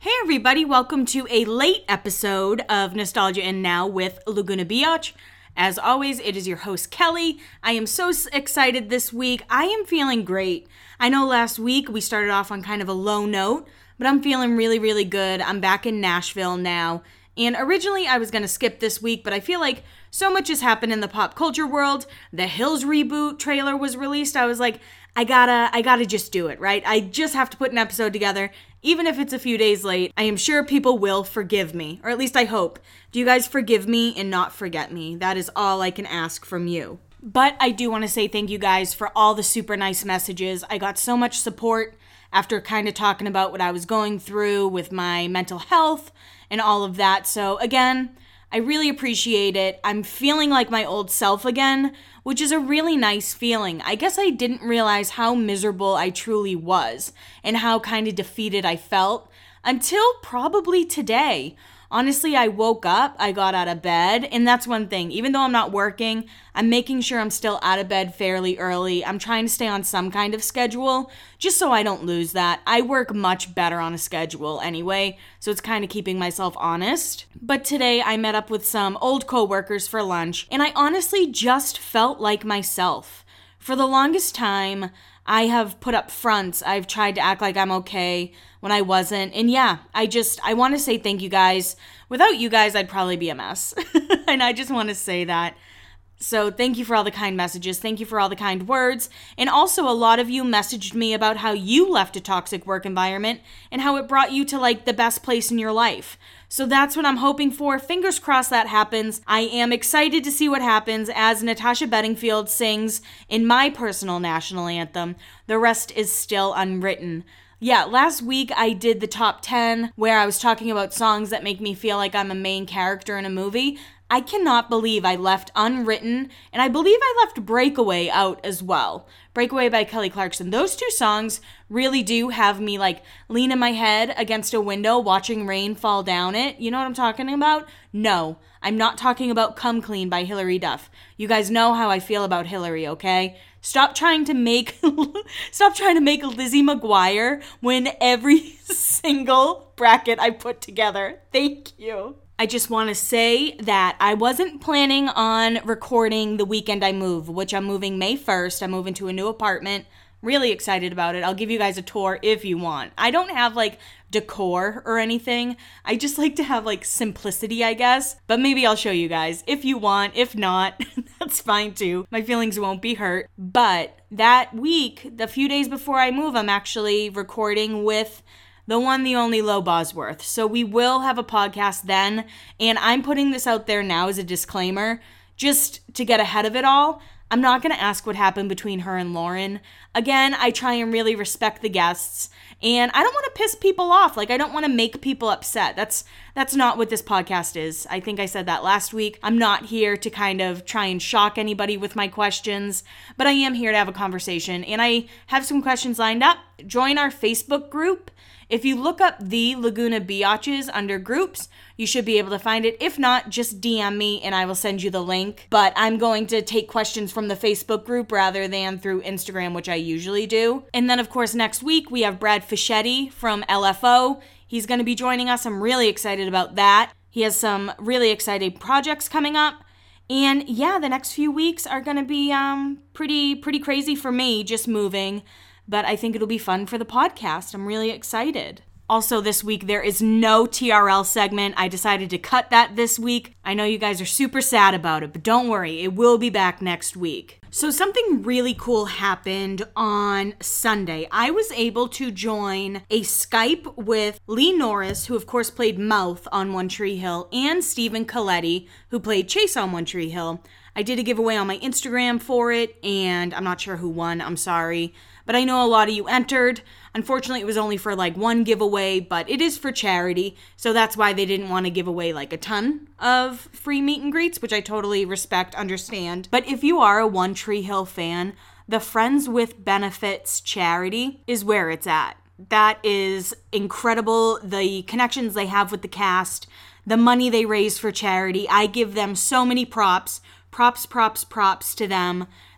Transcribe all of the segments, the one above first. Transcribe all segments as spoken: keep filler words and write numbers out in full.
Hey everybody, welcome to a late episode of Nostalgia In Now with Laguna Beach. As always, it is your host Kelly. I am so excited this week. I am feeling great. I know last week we started off on kind of a low note, but I'm feeling really, really good. I'm back in Nashville now. And originally I was going to skip this week, but I feel like so much has happened in the pop culture world. The Hills reboot trailer was released. I was like, I gotta, I gotta just do it, right? I just have to put an episode together, even if it's a few days late. I am sure people will forgive me, or at least I hope. Do you guys forgive me and not forget me? That is all I can ask from you. But I do want to say thank you guys for all the super nice messages. I got so much support after kind of talking about what I was going through with my mental health and all of that. So again, I really appreciate it. I'm feeling like my old self again, which is a really nice feeling. I guess I didn't realize how miserable I truly was and how kind of defeated I felt until probably today. Honestly, I woke up, I got out of bed, and that's one thing. Even though I'm not working, I'm making sure I'm still out of bed fairly early. I'm trying to stay on some kind of schedule, just so I don't lose that. I work much better on a schedule anyway, so it's kind of keeping myself honest. But today, I met up with some old coworkers for lunch, and I honestly just felt like myself. For the longest time, I have put up fronts. I've tried to act like I'm okay when I wasn't. And yeah, I just, I want to say thank you guys. Without you guys, I'd probably be a mess. And I just want to say that. So thank you for all the kind messages. Thank you for all the kind words. And also a lot of you messaged me about how you left a toxic work environment and how it brought you to like the best place in your life. So that's what I'm hoping for. Fingers crossed that happens. I am excited to see what happens as Natasha Bedingfield sings in my personal national anthem. The rest is still unwritten. Yeah, last week I did the top ten where I was talking about songs that make me feel like I'm a main character in a movie. I cannot believe I left Unwritten, and I believe I left Breakaway out as well. Breakaway by Kelly Clarkson. Those two songs really do have me like leaning my head against a window watching rain fall down it. You know what I'm talking about? No, I'm not talking about Come Clean by Hilary Duff. You guys know how I feel about Hilary, okay? Stop trying to make stop trying to make Lizzie McGuire win every single bracket I put together. Thank you. I just want to say that I wasn't planning on recording the weekend I move, which I'm moving May first. I'm moving to a new apartment. Really excited about it. I'll give you guys a tour if you want. I don't have like decor or anything. I just like to have like simplicity, I guess. But maybe I'll show you guys if you want. If not, that's fine too. My feelings won't be hurt. But that week, the few days before I move, I'm actually recording with the one, the only Lo Bosworth. So we will have a podcast then, and I'm putting this out there now as a disclaimer, just to get ahead of it all. I'm not going to ask what happened between her and Lauren. Again, I try and really respect the guests, and I don't want to piss people off. Like, I don't want to make people upset. That's that's not what this podcast is. I think I said that last week. I'm not here to kind of try and shock anybody with my questions, but I am here to have a conversation, and I have some questions lined up. Join our Facebook group. If you look up the Laguna Biatches under groups, you should be able to find it. If not, just D M me and I will send you the link. But I'm going to take questions from the Facebook group rather than through Instagram, which I usually do. And then, of course, next week we have Brad Fischetti from L F O. He's going to be joining us. I'm really excited about that. He has some really exciting projects coming up. And yeah, the next few weeks are going to be um pretty pretty crazy for me, just moving. But I think it'll be fun for the podcast. I'm really excited. Also this week, there is no T R L segment. I decided to cut that this week. I know you guys are super sad about it, but don't worry, it will be back next week. So something really cool happened on Sunday. I was able to join a Skype with Lee Norris, who of course played Mouth on One Tree Hill, and Stephen Colletti, who played Chase on One Tree Hill. I did a giveaway on my Instagram for it, and I'm not sure who won, I'm sorry. But I know a lot of you entered. Unfortunately, it was only for like one giveaway, but it is for charity. So that's why they didn't want to give away like a ton of free meet and greets, which I totally respect, understand. But if you are a One Tree Hill fan, the Friends with Benefits charity is where it's at. That is incredible. The connections they have with the cast, the money they raise for charity. I give them so many props. Props, props, props to them.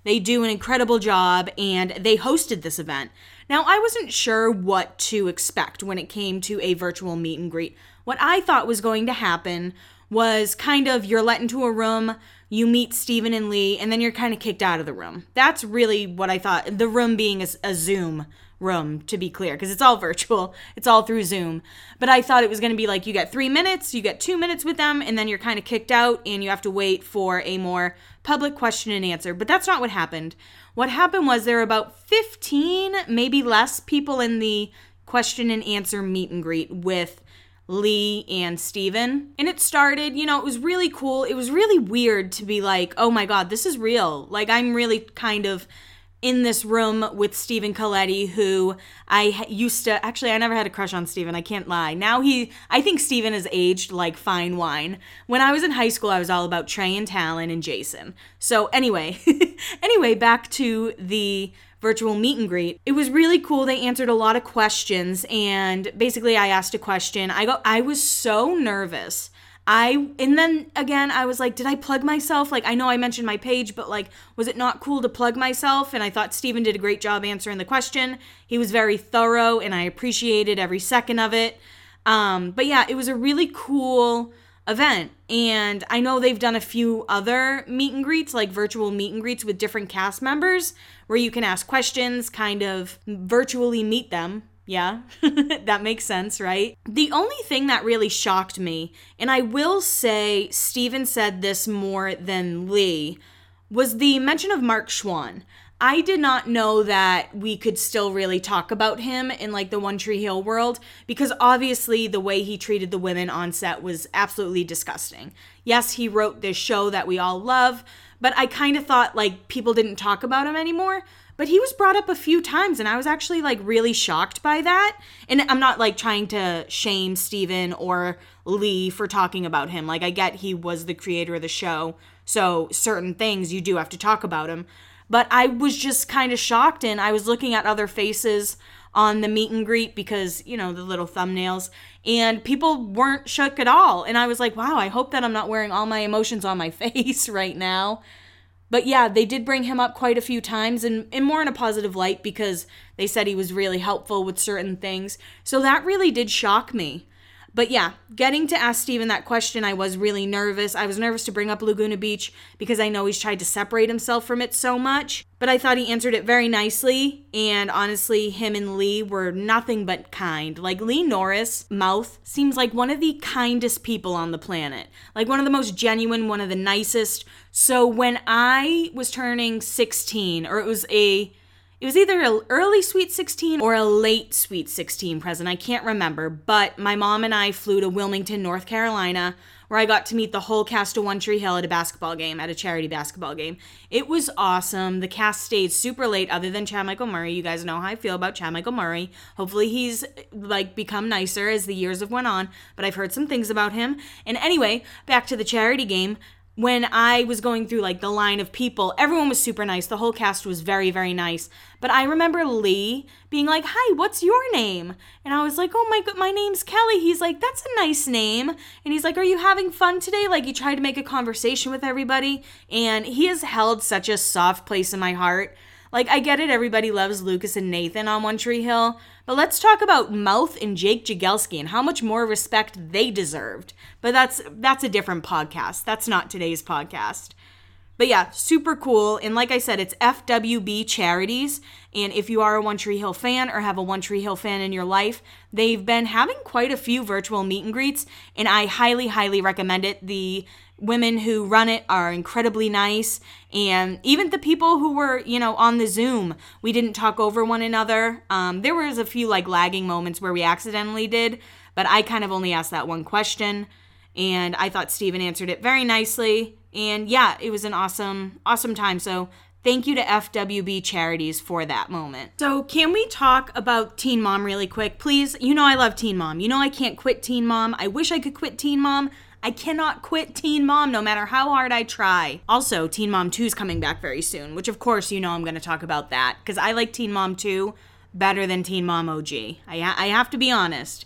They do an incredible job, and they hosted this event. Now, I wasn't sure what to expect when it came to a virtual meet and greet. What I thought was going to happen was kind of you're let into a room, you meet Steven and Lee, and then you're kind of kicked out of the room. That's really what I thought. The room being a, a Zoom room, to be clear, because it's all virtual. It's all through Zoom. But I thought it was going to be like you get three minutes, you get two minutes with them, and then you're kind of kicked out and you have to wait for a more public question and answer. But that's not what happened. What happened was there were about fifteen, maybe less, people in the question and answer meet and greet with Lee and Steven. And it started, you know, it was really cool. It was really weird to be like, oh my God, this is real. Like, I'm really kind of in this room with Steven Coletti, who I used to, actually, I never had a crush on Steven, I can't lie. Now he, I think Steven has aged like fine wine. When I was in high school, I was all about Trey and Talon and Jason. So anyway, anyway, back to the virtual meet and greet. It was really cool. They answered a lot of questions, and basically I asked a question. I go, I was so nervous. I, and then again, I was like, did I plug myself? Like, I know I mentioned my page, but like, was it not cool to plug myself? And I thought Steven did a great job answering the question. He was very thorough, and I appreciated every second of it. Um, but yeah, it was a really cool event. And I know they've done a few other meet and greets, like virtual meet and greets with different cast members, where you can ask questions, kind of virtually meet them. Yeah, that makes sense, right? The only thing that really shocked me, and I will say Steven said this more than Lee, was the mention of Mark Schwann. I did not know that we could still really talk about him in like the One Tree Hill world, because obviously the way he treated the women on set was absolutely disgusting. Yes, he wrote this show that we all love, but I kind of thought like people didn't talk about him anymore. But he was brought up a few times, and I was actually, like, really shocked by that. And I'm not, like, trying to shame Steven or Lee for talking about him. Like, I get he was the creator of the show, so certain things you do have to talk about him. But I was just kind of shocked, and I was looking at other faces on the meet and greet because, you know, the little thumbnails, and people weren't shook at all. And I was like, wow, I hope that I'm not wearing all my emotions on my face right now. But yeah, they did bring him up quite a few times, and, and more in a positive light, because they said he was really helpful with certain things. So that really did shock me. But yeah, getting to ask Steven that question, I was really nervous. I was nervous to bring up Laguna Beach because I know he's tried to separate himself from it so much. But I thought he answered it very nicely. And honestly, him and Lee were nothing but kind. Like, Lee Norris, Mouth, seems like one of the kindest people on the planet. Like, one of the most genuine, one of the nicest. So when I was turning sixteen, or it was a... It was either an early Sweet sixteen or a late Sweet sixteen present. I can't remember. But my mom and I flew to Wilmington, North Carolina, where I got to meet the whole cast of One Tree Hill at a basketball game, at a charity basketball game. It was awesome. The cast stayed super late, other than Chad Michael Murray. You guys know how I feel about Chad Michael Murray. Hopefully he's, like, become nicer as the years have went on. But I've heard some things about him. And anyway, back to the charity game. When I was going through, like, the line of people, everyone was super nice. The whole cast was very, very nice. But I remember Lee being like, hi, what's your name? And I was like, oh my god, my name's Kelly. He's like, that's a nice name. And he's like, are you having fun today? Like, he tried to make a conversation with everybody. And he has held such a soft place in my heart. Like, I get it, everybody loves Lucas and Nathan on One Tree Hill, but let's talk about Mouth and Jake Jagelski and how much more respect they deserved. But that's that's a different podcast. That's not today's podcast. But yeah, super cool. And like I said, it's F W B Charities. And if you are a One Tree Hill fan or have a One Tree Hill fan in your life, they've been having quite a few virtual meet and greets. And I highly, highly recommend it. The women who run it are incredibly nice. And even the people who were, you know, on the Zoom, we didn't talk over one another. Um, there was a few like lagging moments where we accidentally did. But I kind of only asked that one question. And I thought Steven answered it very nicely. And yeah, it was an awesome, awesome time. So thank you to F W B Charities for that moment. So can we talk about Teen Mom really quick, please? You know I love Teen Mom. You know I can't quit Teen Mom. I wish I could quit Teen Mom. I cannot quit Teen Mom no matter how hard I try. Also, Teen Mom two is coming back very soon, which of course you know I'm going to talk about that because I like Teen Mom two better than Teen Mom O G. I, ha- I have to be honest.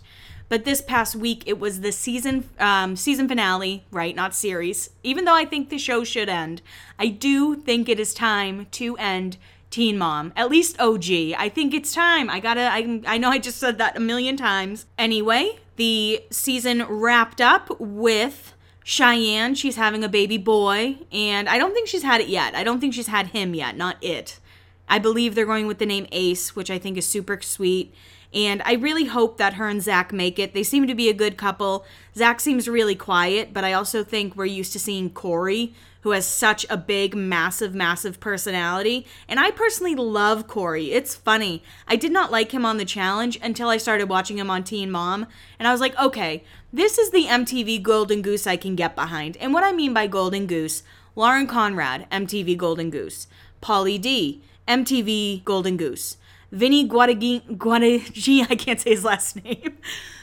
But this past week, it was the season um, season finale, right? Not series. Even though I think the show should end, I do think it is time to end Teen Mom. At least O G. I think it's time. I gotta, I, I know I just said that a million times. Anyway, the season wrapped up with Cheyenne. She's having a baby boy, and I don't think she's had it yet. I don't think she's had him yet, not it. I believe they're going with the name Ace, which I think is super sweet. And I really hope that her and Zach make it. They seem to be a good couple. Zach seems really quiet, but I also think we're used to seeing Corey, who has such a big, massive, massive personality. And I personally love Corey. It's funny. I did not like him on The Challenge until I started watching him on Teen Mom. And I was like, okay, this is the M T V Golden Goose I can get behind. And what I mean by Golden Goose, Lauren Conrad, M T V Golden Goose. Pauly D, M T V Golden Goose. Vinny Guadagin, Guadagin, I can't say his last name.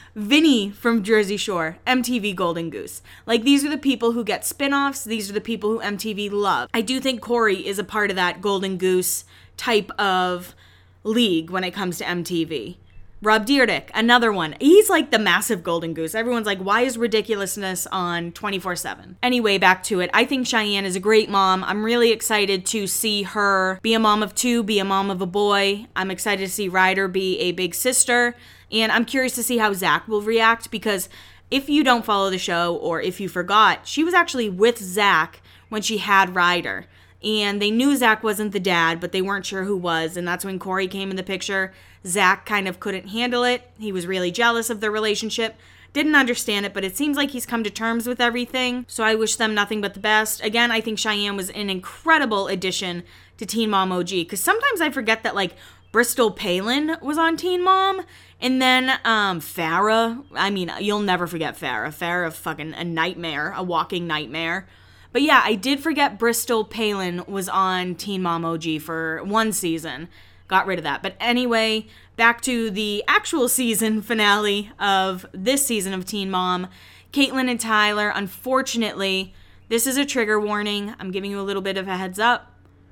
Vinny from Jersey Shore, M T V Golden Goose. Like, these are the people who get spinoffs. These are the people who M T V love. I do think Corey is a part of that Golden Goose type of league when it comes to M T V. Rob Dyrdek, another one. He's like the massive Golden Goose. Everyone's like, why is ridiculousness on twenty-four seven? Anyway, back to it. I think Cheyenne is a great mom. I'm really excited to see her be a mom of two, be a mom of a boy. I'm excited to see Ryder be a big sister. And I'm curious to see how Zach will react, because if you don't follow the show, or if you forgot, she was actually with Zach when she had Ryder. And they knew Zach wasn't the dad, but they weren't sure who was. And that's when Corey came in the picture. Zach kind of couldn't handle it. He was really jealous of their relationship. Didn't understand it, but it seems like he's come to terms with everything. So I wish them nothing but the best. Again, I think Cheyenne was an incredible addition to Teen Mom O G. Because sometimes I forget that, like, Bristol Palin was on Teen Mom. And then um, Farrah. I mean, you'll never forget Farrah. Farrah, fucking a nightmare. A walking nightmare. But yeah, I did forget Bristol Palin was on Teen Mom O G for one season. Got rid of that. But anyway, back to the actual season finale of this season of Teen Mom. Caitlyn and Tyler, unfortunately, this is a trigger warning. I'm giving you a little bit of a heads up.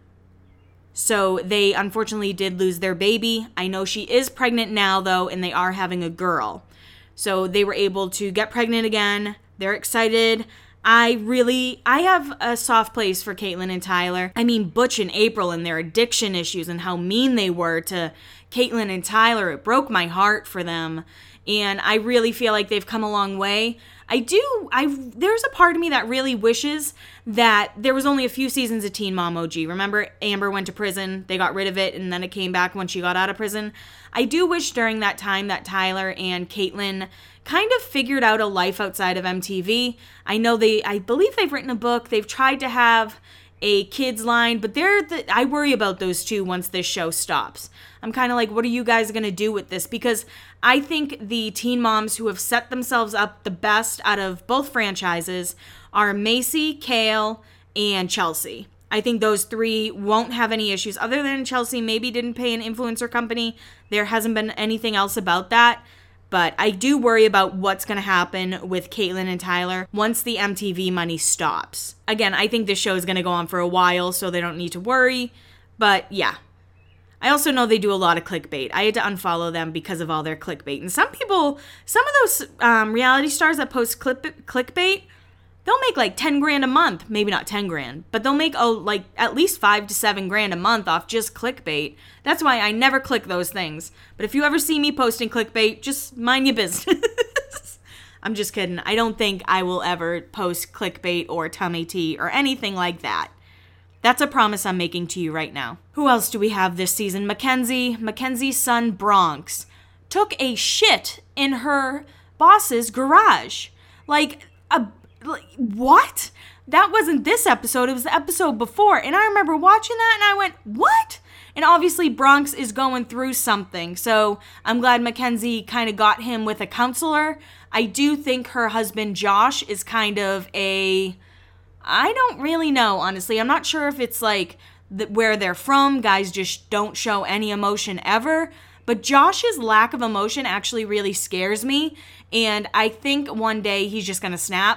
So they unfortunately did lose their baby. I know she is pregnant now, though, and they are having a girl. So they were able to get pregnant again. They're excited. I really, I have a soft place for Caitlyn and Tyler. I mean, Butch and April and their addiction issues and how mean they were to Caitlyn and Tyler. It broke my heart for them. And I really feel like they've come a long way. I do, I there's a part of me that really wishes that there was only a few seasons of Teen Mom O G. Remember, Amber went to prison, they got rid of it, and then it came back when she got out of prison. I do wish during that time that Tyler and Caitlyn kind of figured out a life outside of M T V. I know they, I believe they've written a book. They've tried to have a kids line, but they're the, I worry about those two once this show stops. I'm kind of like, what are you guys going to do with this? Because I think the teen moms who have set themselves up the best out of both franchises are Macy, Kale, and Chelsea. I think those three won't have any issues, other than Chelsea maybe didn't pay an influencer company. There hasn't been anything else about that. But I do worry about what's going to happen with Caitlyn and Tyler once the M T V money stops. Again, I think this show is going to go on for a while, so they don't need to worry. But yeah. I also know they do a lot of clickbait. I had to unfollow them because of all their clickbait. And some people, some of those um, reality stars that post clip, clickbait, they'll make like ten grand a month. Maybe not ten grand, but they'll make oh, like at least five to seven grand a month off just clickbait. That's why I never click those things. But if you ever see me posting clickbait, just mind your business. I'm just kidding. I don't think I will ever post clickbait or tummy tea or anything like that. That's a promise I'm making to you right now. Who else do we have this season? Mackenzie. Mackenzie's son, Bronx, took a shit in her boss's garage. Like, a, like, what? That wasn't this episode. It was the episode before. And I remember watching that and I went, what? And obviously Bronx is going through something. So I'm glad Mackenzie kind of got him with a counselor. I do think her husband, Josh, is kind of a... I don't really know, honestly. I'm not sure if it's like the, where they're from. Guys just don't show any emotion ever. But Josh's lack of emotion actually really scares me. And I think one day he's just going to snap.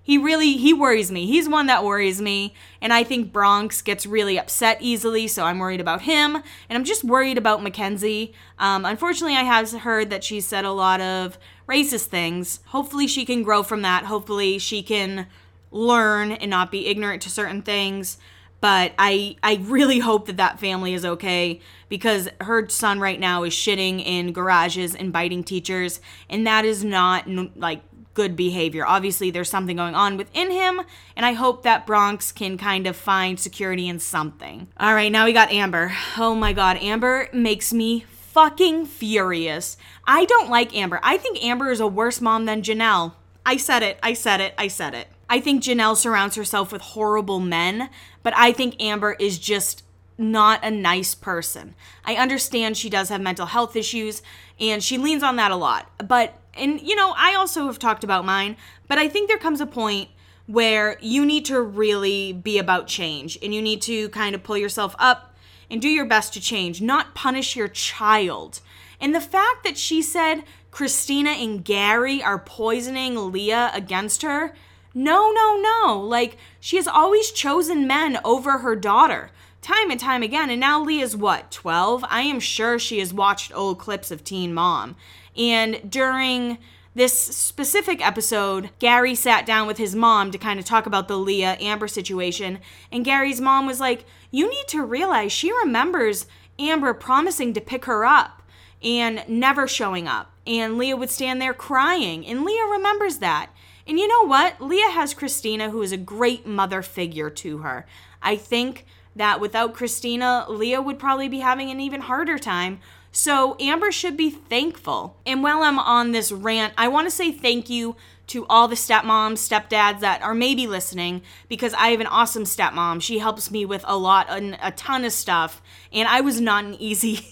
He really, he worries me. He's one that worries me. And I think Bronx gets really upset easily, so I'm worried about him. And I'm just worried about Mackenzie. Um, unfortunately, I have heard that she said a lot of racist things. Hopefully she can grow from that. Hopefully she can learn and not be ignorant to certain things. But I, I really hope that that family is okay, because her son right now is shitting in garages and biting teachers. And that is not, like, good behavior. Obviously, there's something going on within him, and I hope that Bronx can kind of find security in something. All right, now we got Amber. Oh my God, Amber makes me fucking furious. I don't like Amber. I think Amber is a worse mom than Janelle. I said it, I said it, I said it. I think Janelle surrounds herself with horrible men, but I think Amber is just not a nice person. I understand she does have mental health issues, and she leans on that a lot, but and, you know, I also have talked about mine, but I think there comes a point where you need to really be about change, and you need to kind of pull yourself up and do your best to change, not punish your child. And the fact that she said Christina and Gary are poisoning Leah against her, no, no, no. Like, she has always chosen men over her daughter, time and time again, and now Leah's what, twelve? I am sure she has watched old clips of Teen Mom. And during this specific episode, Gary sat down with his mom to kind of talk about the Leah Amber situation. And Gary's mom was like, you need to realize she remembers Amber promising to pick her up and never showing up. And Leah would stand there crying. And Leah remembers that. And you know what? Leah has Christina, who is a great mother figure to her. I think that without Christina, Leah would probably be having an even harder time. So Amber should be thankful. And while I'm on this rant, I want to say thank you to all the stepmoms, stepdads that are maybe listening, because I have an awesome stepmom. She helps me with a lot, a ton of stuff. And I was not an easy,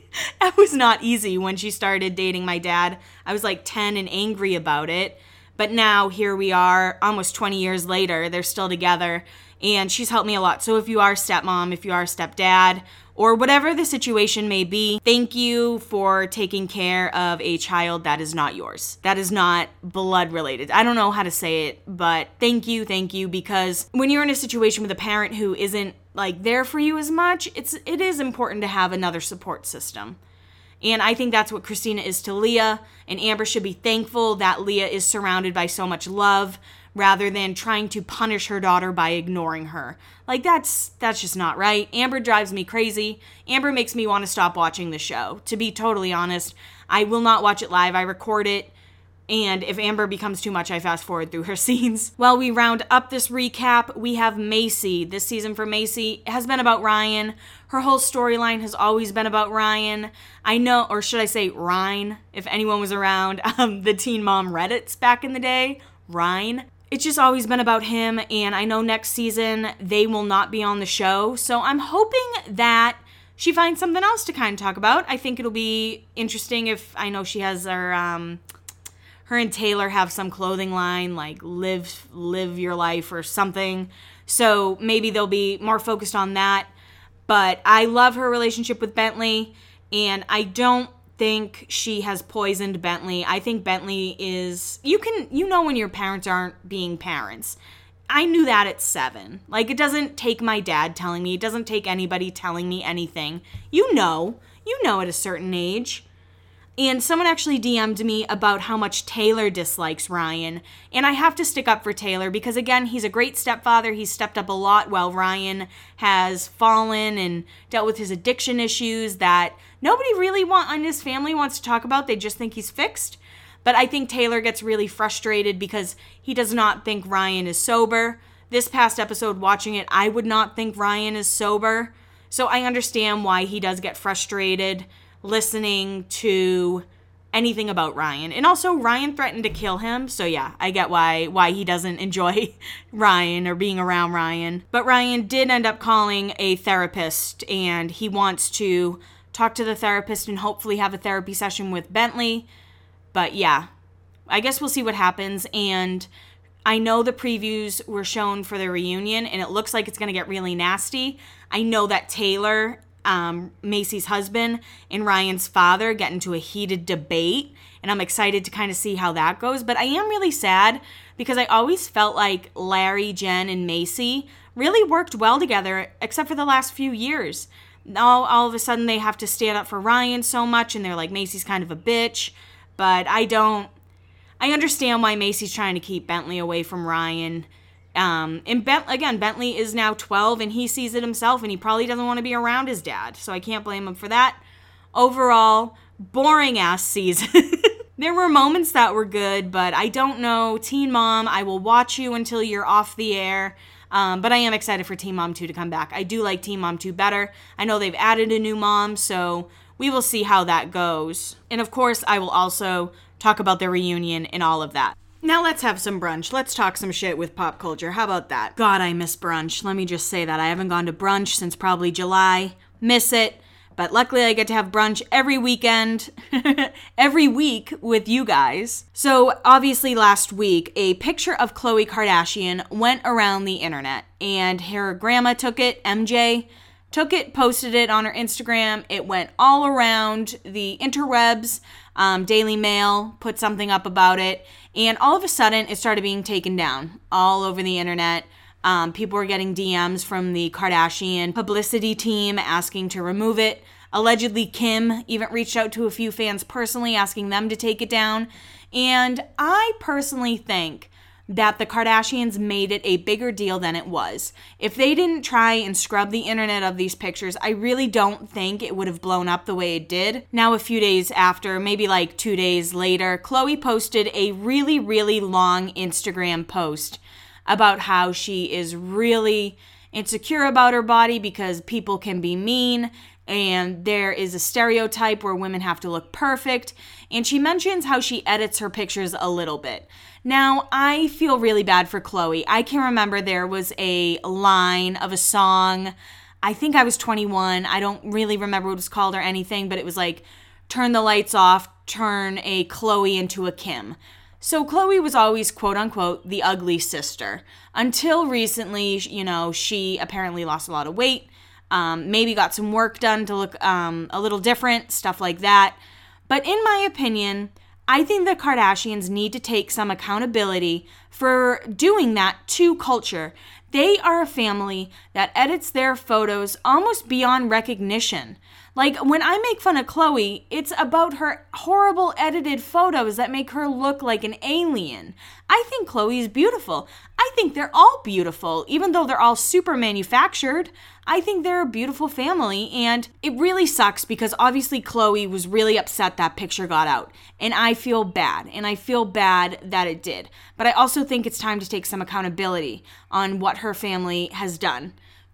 I was not easy when she started dating my dad. I was like ten and angry about it. But now here we are, almost twenty years later, they're still together. And she's helped me a lot. So if you are a stepmom, if you are a stepdad, or whatever the situation may be, thank you for taking care of a child that is not yours. That is not blood related. I don't know how to say it, but thank you, thank you, because when you're in a situation with a parent who isn't like there for you as much, it's it is important to have another support system. And I think that's what Christina is to Leah, and Amber should be thankful that Leah is surrounded by so much love, rather than trying to punish her daughter by ignoring her. Like, that's that's just not right. Amber drives me crazy. Amber makes me want to stop watching the show. To be totally honest, I will not watch it live. I record it, and if Amber becomes too much, I fast forward through her scenes. While we round up this recap, we have Macy. This season for Macy has been about Ryan. Her whole storyline has always been about Ryan. I know, or should I say Ryan, if anyone was around um, the Teen Mom Reddits back in the day. Ryan. It's just always been about him, and I know next season they will not be on the show, so I'm hoping that she finds something else to kind of talk about. I think it'll be interesting if, I know she has her, um, her and Taylor have some clothing line, like live, live your life or something, so maybe they'll be more focused on that, but I love her relationship with Bentley, and I don't think she has poisoned Bentley. I think Bentley is, you can, you know when your parents aren't being parents. I knew that at seven. Like, it doesn't take my dad telling me. It doesn't take anybody telling me anything. You know. You know at a certain age. And someone actually D M'd me about how much Taylor dislikes Ryan. And I have to stick up for Taylor because, again, he's a great stepfather. He's stepped up a lot while Ryan has fallen and dealt with his addiction issues that nobody really want in his family wants to talk about. They just think he's fixed. But I think Taylor gets really frustrated because he does not think Ryan is sober. This past episode, watching it, I would not think Ryan is sober. So I understand why he does get frustrated listening to anything about Ryan. And also, Ryan threatened to kill him. So yeah, I get why why he doesn't enjoy Ryan or being around Ryan. But Ryan did end up calling a therapist, and he wants to talk to the therapist and hopefully have a therapy session with Bentley. But yeah, I guess we'll see what happens. And I know the previews were shown for the reunion, and it looks like it's going to get really nasty. I know that Taylor um, Macy's husband and Ryan's father get into a heated debate, and I'm excited to kind of see how that goes. But I am really sad because I always felt like Larry, Jen, and Macy really worked well together, except for the last few years. Now, all of a sudden, they have to stand up for Ryan so much, and they're like, Macy's kind of a bitch. But I don't, I understand why Macy's trying to keep Bentley away from Ryan. Um, and Bent, again, Bentley is now twelve, and he sees it himself, and he probably doesn't want to be around his dad. So I can't blame him for that. Overall, boring-ass season. There were moments that were good, but I don't know. Teen Mom, I will watch you until you're off the air. Um, but I am excited for Teen Mom two to come back. I do like Teen Mom two better. I know they've added a new mom, so we will see how that goes. And of course, I will also talk about their reunion and all of that. Now let's have some brunch. Let's talk some shit with pop culture. How about that? God, I miss brunch. Let me just say that. I haven't gone to brunch since probably July. Miss it. But luckily I get to have brunch every weekend, every week with you guys. So obviously last week, a picture of Khloe Kardashian went around the internet, and her grandma took it, M J, took it, posted it on her Instagram. It went all around the interwebs. Um, Daily Mail put something up about it, and all of a sudden it started being taken down all over the internet. Um, people were getting D Ms from the Kardashian publicity team asking to remove it. Allegedly, Kim even reached out to a few fans personally asking them to take it down. And I personally think that the Kardashians made it a bigger deal than it was. If they didn't try and scrub the internet of these pictures, I really don't think it would have blown up the way it did. Now, a few days after, maybe like two days later, Khloe posted a really, really long Instagram post about how she is really insecure about her body because people can be mean and there is a stereotype where women have to look perfect. And she mentions how she edits her pictures a little bit. Now, I feel really bad for Khloe. I can remember there was a line of a song. I think I was twenty-one. I don't really remember what it was called or anything, but it was like, turn the lights off, turn a Khloe into a Kim. So Khloe was always, quote unquote, the ugly sister. Until recently, you know, she apparently lost a lot of weight, um, maybe got some work done to look um, a little different, stuff like that. But in my opinion, I think the Kardashians need to take some accountability for doing that to culture. They are a family that edits their photos almost beyond recognition. Like, when I make fun of Khloe, it's about her horrible edited photos that make her look like an alien. I think Khloe is beautiful. I think they're all beautiful, even though they're all super manufactured. I think they're a beautiful family, and it really sucks because obviously Khloe was really upset that picture got out, and I feel bad, and I feel bad that it did. But I also think it's time to take some accountability on what her family has done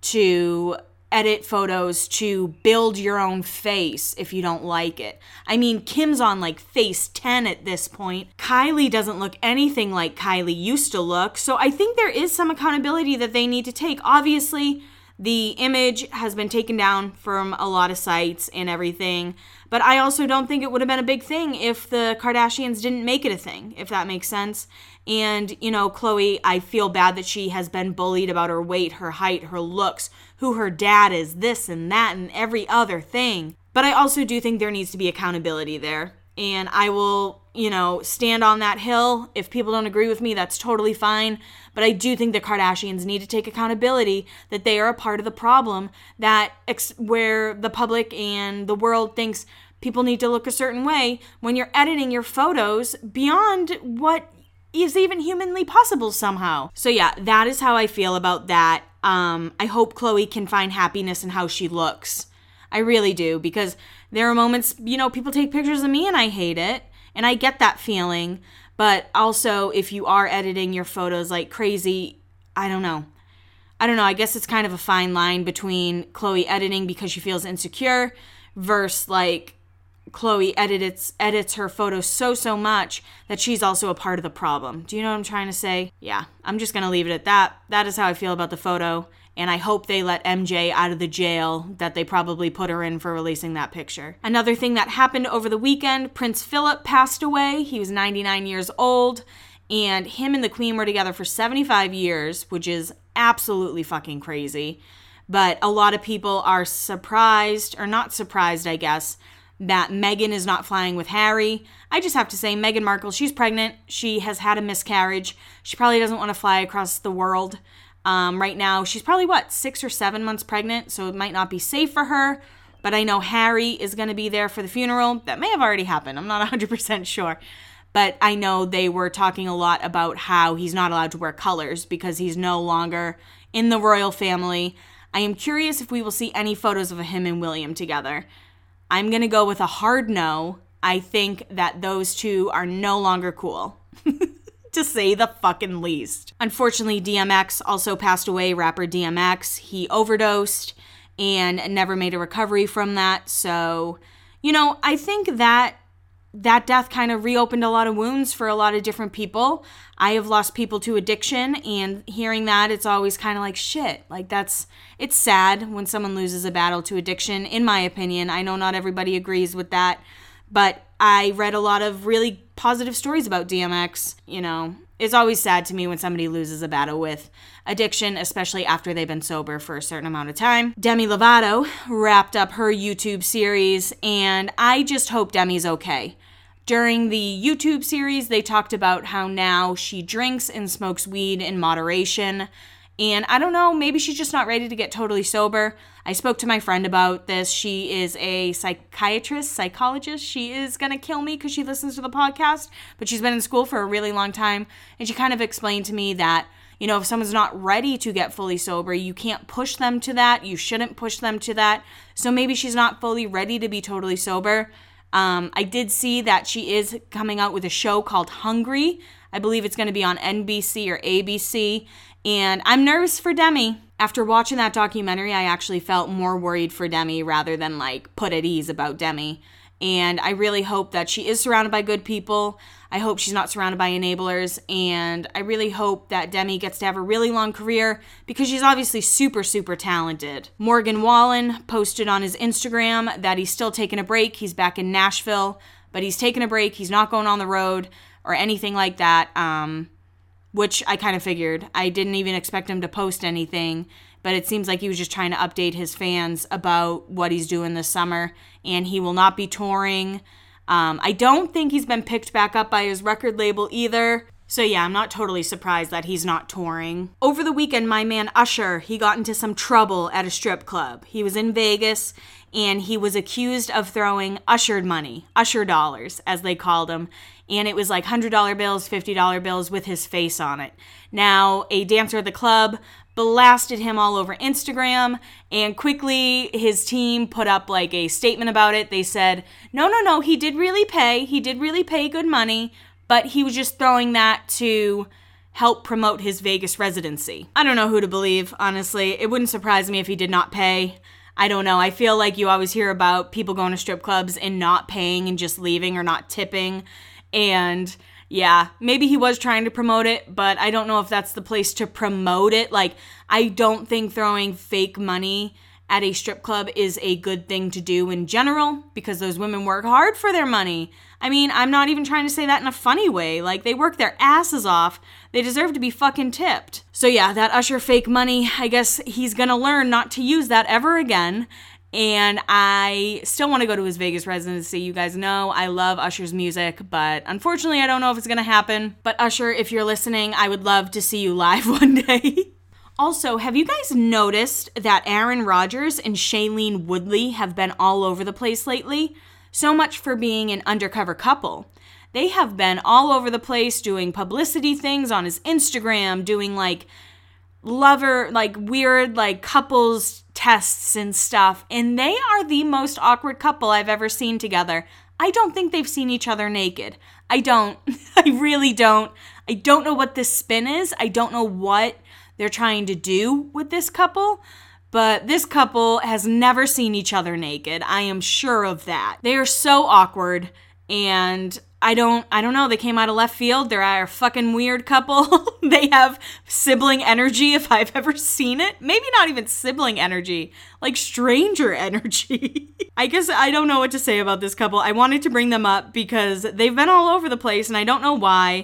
to edit photos, to build your own face if you don't like it. I mean, Kim's on like face ten at this point. Kylie doesn't look anything like Kylie used to look. So I think there is some accountability that they need to take. Obviously, the image has been taken down from a lot of sites and everything. But I also don't think it would have been a big thing if the Kardashians didn't make it a thing, if that makes sense. And, you know, Khloe, I feel bad that she has been bullied about her weight, her height, her looks, who her dad is, this and that and every other thing. But I also do think there needs to be accountability there. And I will, you know, stand on that hill. If people don't agree with me, that's totally fine. But I do think the Kardashians need to take accountability that they are a part of the problem, that ex- where the public and the world thinks people need to look a certain way when you're editing your photos beyond what is even humanly possible somehow. So yeah, that is how I feel about that. Um, I hope Khloe can find happiness in how she looks. I really do, because there are moments, you know, people take pictures of me and I hate it, and I get that feeling. But also, if you are editing your photos like crazy, I don't know. I don't know. I guess it's kind of a fine line between Khloe editing because she feels insecure versus like Khloe edits edits her photos so, so much that she's also a part of the problem. Do you know what I'm trying to say? Yeah, I'm just going to leave it at that. That is how I feel about the photo. And I hope they let M J out of the jail that they probably put her in for releasing that picture. Another thing that happened over the weekend, Prince Philip passed away. He was ninety-nine years old. And him and the Queen were together for seventy-five years, which is absolutely fucking crazy. But a lot of people are surprised, or not surprised, I guess, that Meghan is not flying with Harry. I just have to say, Meghan Markle, she's pregnant. She has had a miscarriage. She probably doesn't want to fly across the world. Um, right now, she's probably, what, six or seven months pregnant, so it might not be safe for her. But I know Harry is going to be there for the funeral. That may have already happened. I'm not one hundred percent sure. But I know they were talking a lot about how he's not allowed to wear colors because he's no longer in the royal family. I am curious if we will see any photos of him and William together. I'm going to go with a hard no. I think that those two are no longer cool. To say the fucking least. Unfortunately, D M X also passed away, rapper D M X. He overdosed and never made a recovery from that. So, you know, I think that that death kind of reopened a lot of wounds for a lot of different people. I have lost people to addiction, and hearing that, it's always kind of like, shit. Like, that's, it's sad when someone loses a battle to addiction, in my opinion. I know not everybody agrees with that, but I read a lot of really positive stories about D M X. You know, it's always sad to me when somebody loses a battle with addiction, especially after they've been sober for a certain amount of time. Demi Lovato wrapped up her YouTube series, and I just hope Demi's okay. During the YouTube series, they talked about how now she drinks and smokes weed in moderation. And I don't know, maybe she's just not ready to get totally sober. I spoke to my friend about this. She is a psychiatrist, psychologist. She is going to kill me because she listens to the podcast, but she's been in school for a really long time. And she kind of explained to me that, you know, if someone's not ready to get fully sober, you can't push them to that. You shouldn't push them to that. So maybe she's not fully ready to be totally sober. Um, I did see that she is coming out with a show called Hungry. I believe it's going to be on N B C or A B C. And I'm nervous for Demi. After watching that documentary, I actually felt more worried for Demi rather than like put at ease about Demi. And I really hope that she is surrounded by good people. I hope she's not surrounded by enablers. And I really hope that Demi gets to have a really long career because she's obviously super, super talented. Morgan Wallen posted on his Instagram that he's still taking a break. He's back in Nashville, but he's taking a break. He's not going on the road or anything like that, um, which I kind of figured. I didn't even expect him to post anything, but it seems like he was just trying to update his fans about what he's doing this summer, and he will not be touring. Um, I don't think he's been picked back up by his record label either. So yeah, I'm not totally surprised that he's not touring. Over the weekend, my man Usher, he got into some trouble at a strip club. He was in Vegas, and he was accused of throwing ushered money, usher dollars, as they called them. And it was like one hundred dollar bills, fifty dollar bills with his face on it. Now, a dancer at the club blasted him all over Instagram, and quickly his team put up like a statement about it. They said, no, no, no, he did really pay. He did really pay good money, but he was just throwing that to help promote his Vegas residency. I don't know who to believe, honestly. It wouldn't surprise me if he did not pay. I don't know. I feel like you always hear about people going to strip clubs and not paying and just leaving or not tipping. And yeah, maybe he was trying to promote it, but I don't know if that's the place to promote it. Like, I don't think throwing fake money at a strip club is a good thing to do in general because those women work hard for their money. I mean, I'm not even trying to say that in a funny way. Like, they work their asses off. They deserve to be fucking tipped. So yeah, that Usher fake money, I guess he's gonna learn not to use that ever again. And I still want to go to his Vegas residency. You guys know I love Usher's music, but unfortunately I don't know if it's going to happen. But Usher, if you're listening, I would love to see you live one day. Also, have you guys noticed that Aaron Rodgers and Shailene Woodley have been all over the place lately? So much for being an undercover couple. They have been all over the place doing publicity things on his Instagram, doing like lover, like weird, like couples tests and stuff, and they are the most awkward couple I've ever seen together. I don't think they've seen each other naked. I don't. I really don't. I don't know what this spin is. I don't know what they're trying to do with this couple, but this couple has never seen each other naked. I am sure of that. They are so awkward, and I don't, I don't know, they came out of left field. They're a fucking weird couple. They have sibling energy if I've ever seen it. Maybe not even sibling energy, like stranger energy. I guess I don't know what to say about this couple. I wanted to bring them up because they've been all over the place and I don't know why.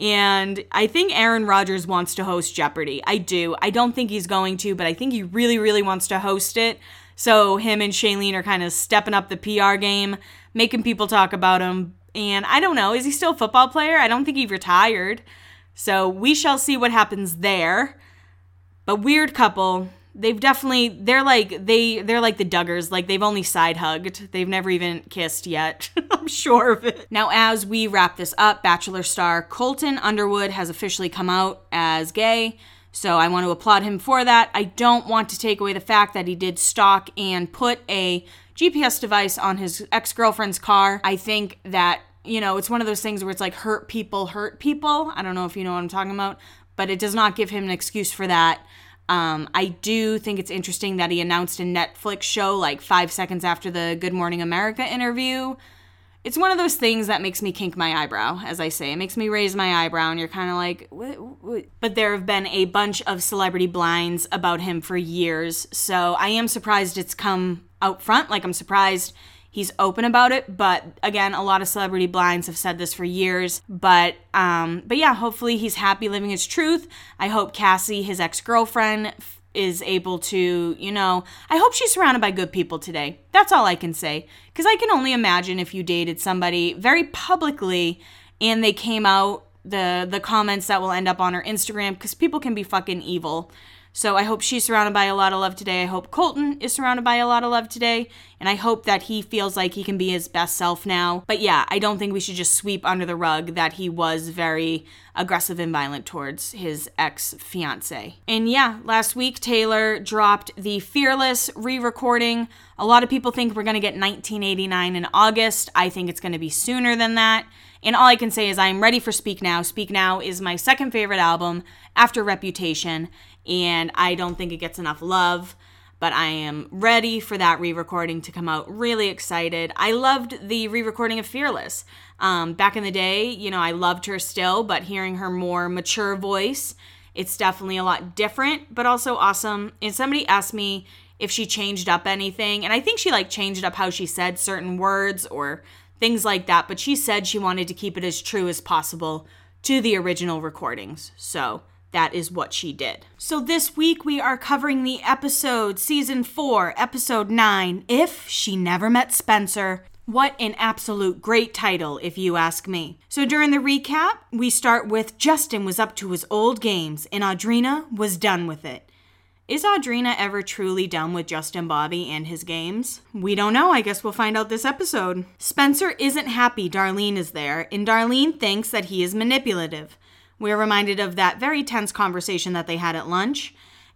And I think Aaron Rodgers wants to host Jeopardy. I do. I don't think he's going to, but I think he really, really wants to host it. So him and Shailene are kind of stepping up the P R game, making people talk about him. And I don't know, is he still a football player? I don't think he retired. So we shall see what happens there. But weird couple. They've definitely, they're like, they, they're like the Duggars. Like, they've only side hugged. They've never even kissed yet. I'm sure of it. Now, as we wrap this up, Bachelor star Colton Underwood has officially come out as gay. So I want to applaud him for that. I don't want to take away the fact that he did stalk and put a G P S device on his ex-girlfriend's car. I think that, you know, it's one of those things where it's like hurt people hurt people. I don't know if you know what I'm talking about, but it does not give him an excuse for that. Um, I do think it's interesting that he announced a Netflix show like five seconds after the Good Morning America interview. It's one of those things that makes me kink my eyebrow, as I say. It makes me raise my eyebrow, and you're kind of like, what, what? But there have been a bunch of celebrity blinds about him for years, so I am surprised it's come out front. Like, I'm surprised he's open about it, but again, a lot of celebrity blinds have said this for years. But um, but yeah, hopefully he's happy living his truth. I hope Cassie, his ex-girlfriend, is able to, you know, I hope she's surrounded by good people today. That's all I can say. Because I can only imagine if you dated somebody very publicly and they came out, the the comments that will end up on her Instagram, because people can be fucking evil. So I hope she's surrounded by a lot of love today. I hope Colton is surrounded by a lot of love today. And I hope that he feels like he can be his best self now. But yeah, I don't think we should just sweep under the rug that he was very aggressive and violent towards his ex-fiance. And yeah, last week, Taylor dropped the Fearless re-recording. A lot of people think we're going to get nineteen eighty-nine in August. I think it's going to be sooner than that. And all I can say is I'm ready for Speak Now. Speak Now is my second favorite album after Reputation. And I don't think it gets enough love, but I am ready for that re-recording to come out. Really excited. I loved the re-recording of Fearless. Um, back in the day, you know, I loved her still, but hearing her more mature voice, it's definitely a lot different, but also awesome. And somebody asked me if she changed up anything, and I think she like changed up how she said certain words or things like that, but she said she wanted to keep it as true as possible to the original recordings. So that is what she did. So this week we are covering the episode, season four, episode nine, If She Never Met Spencer. What an absolute great title, if you ask me. So during the recap, we start with Justin was up to his old games and Audrina was done with it. Is Audrina ever truly done with Justin Bobby and his games? We don't know. I guess we'll find out this episode. Spencer isn't happy Darlene is there, and Darlene thinks that he is manipulative. We're reminded of that very tense conversation that they had at lunch.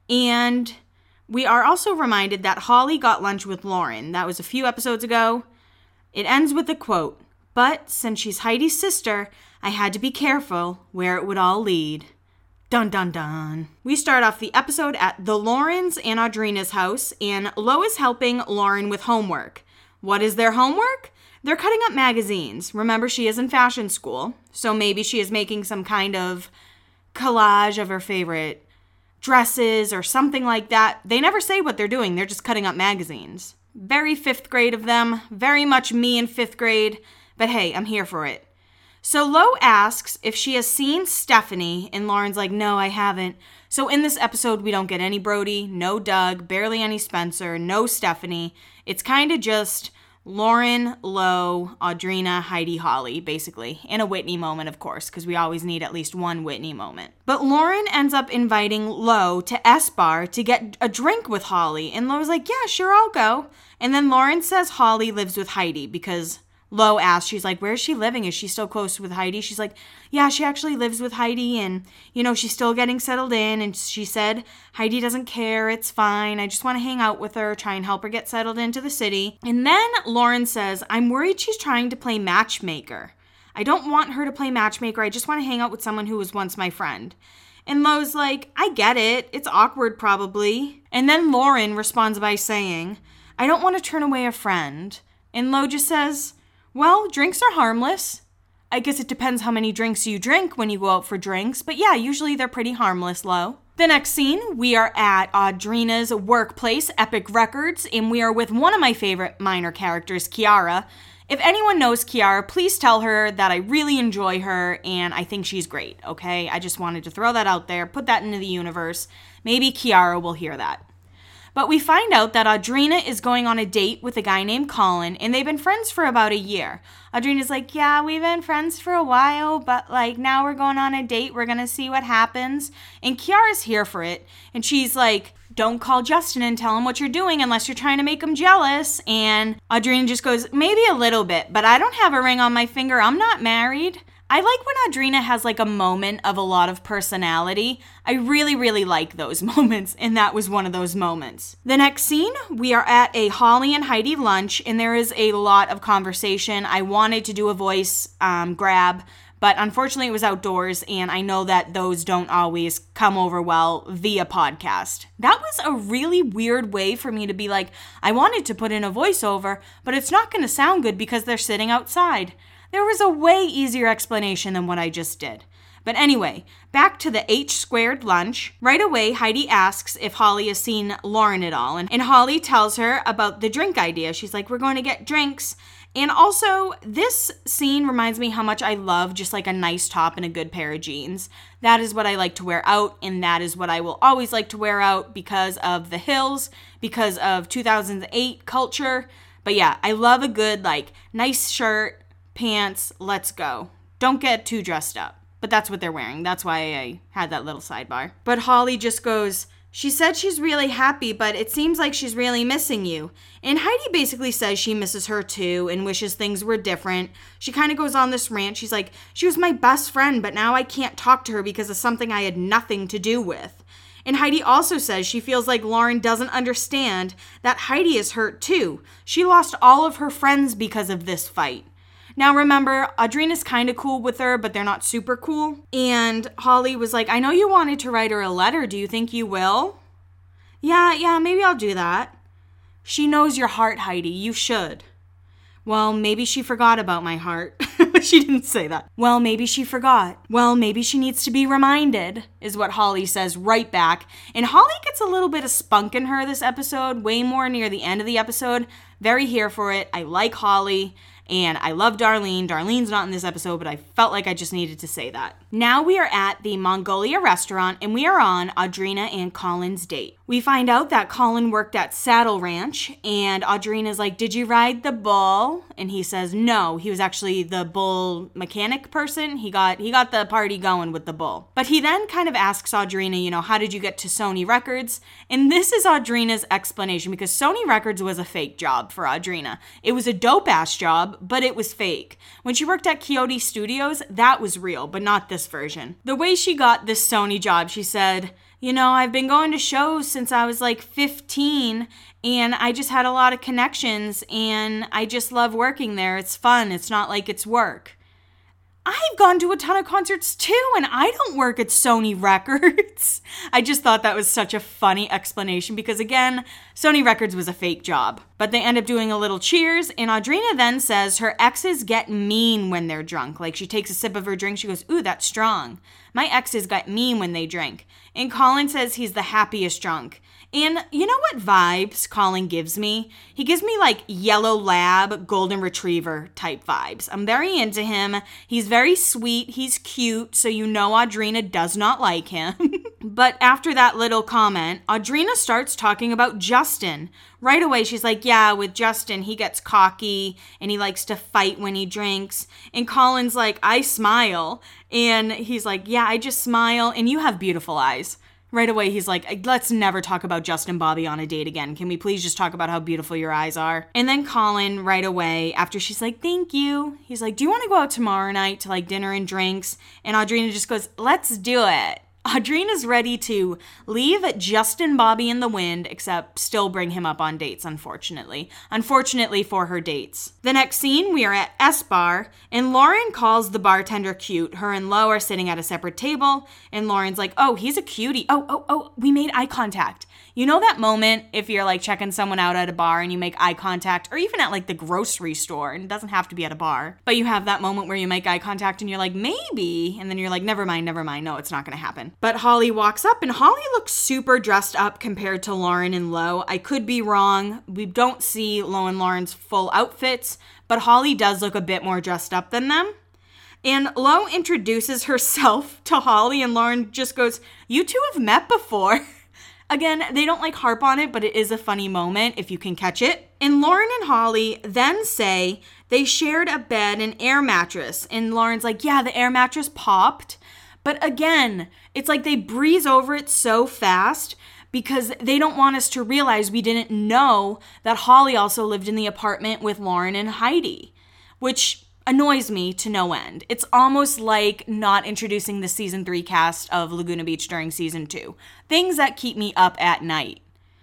And we are also reminded that Holly got lunch with Lauren. That was a few episodes ago. It ends with a quote, "But since she's Heidi's sister, I had to be careful where it would all lead." Dun dun dun. We start off the episode at the Laurens and Audrina's house, and Lo is helping Lauren with homework. What is their homework? They're cutting up magazines. Remember, she is in fashion school, so maybe she is making some kind of collage of her favorite dresses or something like that. They never say what they're doing. They're just cutting up magazines. Very fifth grade of them. Very much me in fifth grade. But hey, I'm here for it. So Lo asks if she has seen Stephanie, and Lauren's like, no, I haven't. So in this episode, we don't get any Brody, no Doug, barely any Spencer, no Stephanie. It's kind of just Lauren, Lo, Audrina, Heidi, Holly, basically. And a Whitney moment, of course, because we always need at least one Whitney moment. But Lauren ends up inviting Lo to S-Bar to get a drink with Holly. And Lo's like, yeah, sure, I'll go. And then Lauren says Holly lives with Heidi because Lo asks, she's like, where's she living? Is she still close with Heidi? She's like, yeah, she actually lives with Heidi and, you know, she's still getting settled in. And she said, Heidi doesn't care. It's fine. I just want to hang out with her, try and help her get settled into the city. And then Lauren says, I'm worried she's trying to play matchmaker. I don't want her to play matchmaker. I just want to hang out with someone who was once my friend. And Lo's like, I get it. It's awkward probably. And then Lauren responds by saying, I don't want to turn away a friend. And Lo just says, well, drinks are harmless. I guess it depends how many drinks you drink when you go out for drinks, but yeah, usually they're pretty harmless, Lo. The next scene, we are at Audrina's workplace, Epic Records, and we are with one of my favorite minor characters, Kiara. If anyone knows Kiara, please tell her that I really enjoy her and I think she's great, okay? I just wanted to throw that out there, put that into the universe. Maybe Kiara will hear that. But we find out that Audrina is going on a date with a guy named Colin, and they've been friends for about a year. Audrina's like, yeah, we've been friends for a while, but like now we're going on a date. We're going to see what happens. And Kiara's here for it. And she's like, don't call Justin and tell him what you're doing unless you're trying to make him jealous. And Audrina just goes, maybe a little bit, but I don't have a ring on my finger. I'm not married. I like when Audrina has like a moment of a lot of personality. I really, really like those moments, and that was one of those moments. The next scene, we are at a Holly and Heidi lunch, and there is a lot of conversation. I wanted to do a voice um, grab, but unfortunately it was outdoors, and I know that those don't always come over well via podcast. That was a really weird way for me to be like, I wanted to put in a voiceover, but it's not going to sound good because they're sitting outside. There was a way easier explanation than what I just did. But anyway, back to the H squared lunch. Right away, Heidi asks if Holly has seen Lauren at all. And, and Holly tells her about the drink idea. She's like, we're going to get drinks. And also, this scene reminds me how much I love just like a nice top and a good pair of jeans. That is what I like to wear out, and that is what I will always like to wear out because of the Hills, because of two thousand eight culture. But yeah, I love a good like nice shirt, pants, let's go. Don't get too dressed up. But that's what they're wearing. That's why I had that little sidebar. But Holly just goes, she said she's really happy, but it seems like she's really missing you. And Heidi basically says she misses her too and wishes things were different. She kind of goes on this rant. She's like, she was my best friend, but now I can't talk to her because of something I had nothing to do with. And Heidi also says she feels like Lauren doesn't understand that Heidi is hurt too. She lost all of her friends because of this fight. Now remember, Audrina's kind of cool with her, but they're not super cool. And Holly was like, I know you wanted to write her a letter. Do you think you will? Yeah, yeah, maybe I'll do that. She knows your heart, Heidi. You should. Well, maybe she forgot about my heart. She didn't say that. Well, maybe she forgot. Well, maybe she needs to be reminded, is what Holly says right back. And Holly gets a little bit of spunk in her this episode, way more near the end of the episode. Very here for it. I like Holly. And I love Darlene. Darlene's not in this episode, but I felt like I just needed to say that. Now we are at the Mongolia restaurant, and we are on Audrina and Colin's date. We find out that Colin worked at Saddle Ranch, and Audrina's like, did you ride the bull? And he says, no, he was actually the bull mechanic person. He got he got the party going with the bull. But he then kind of asks Audrina, you know, how did you get to Sony Records? And this is Audrina's explanation, because Sony Records was a fake job for Audrina. It was a dope-ass job, but it was fake. When she worked at Coyote Studios, that was real, but not this version. The way she got this Sony job, she said, you know, I've been going to shows since I was like fifteen, and I just had a lot of connections, and I just love working there. It's fun. It's not like it's work. I've gone to a ton of concerts too, and I don't work at Sony Records. I just thought that was such a funny explanation because, again, Sony Records was a fake job. But they end up doing a little cheers, and Audrina then says her exes get mean when they're drunk. Like, she takes a sip of her drink, she goes, ooh, that's strong. My exes get mean when they drink. And Colin says he's the happiest drunk. And you know what vibes Colin gives me? He gives me like yellow lab, golden retriever type vibes. I'm very into him. He's very sweet. He's cute. So you know Audrina does not like him. But after that little comment, Audrina starts talking about Justin. Right away, she's like, yeah, with Justin, he gets cocky and he likes to fight when he drinks. And Colin's like, I smile. And he's like, yeah, I just smile. And you have beautiful eyes. Right away, he's like, let's never talk about Justin Bobby on a date again. Can we please just talk about how beautiful your eyes are? And then Colin, right away, after she's like, thank you, he's like, do you want to go out tomorrow night to like dinner and drinks? And Audrina just goes, let's do it. Audrina is ready to leave Justin Bobby in the wind, except still bring him up on dates, unfortunately. Unfortunately for her dates. The next scene, we are at S Bar, and Lauren calls the bartender cute. Her and Lo are sitting at a separate table, and Lauren's like, oh, he's a cutie. Oh, oh, oh, we made eye contact. You know that moment if you're like checking someone out at a bar and you make eye contact, or even at like the grocery store, and it doesn't have to be at a bar, but you have that moment where you make eye contact and you're like, maybe, and then you're like, never mind, never mind, no, it's not gonna happen. But Holly walks up, and Holly looks super dressed up compared to Lauren and Lo. I could be wrong. We don't see Lo and Lauren's full outfits, but Holly does look a bit more dressed up than them. And Lo introduces herself to Holly, and Lauren just goes, you two have met before. Again, they don't like harp on it, but it is a funny moment if you can catch it. And Lauren and Holly then say they shared a bed and air mattress. And Lauren's like, yeah, the air mattress popped. But again, it's like they breeze over it so fast because they don't want us to realize we didn't know that Holly also lived in the apartment with Lauren and Heidi, which annoys me to no end. It's almost like not introducing the season three cast of Laguna Beach during season two. Things that keep me up at night.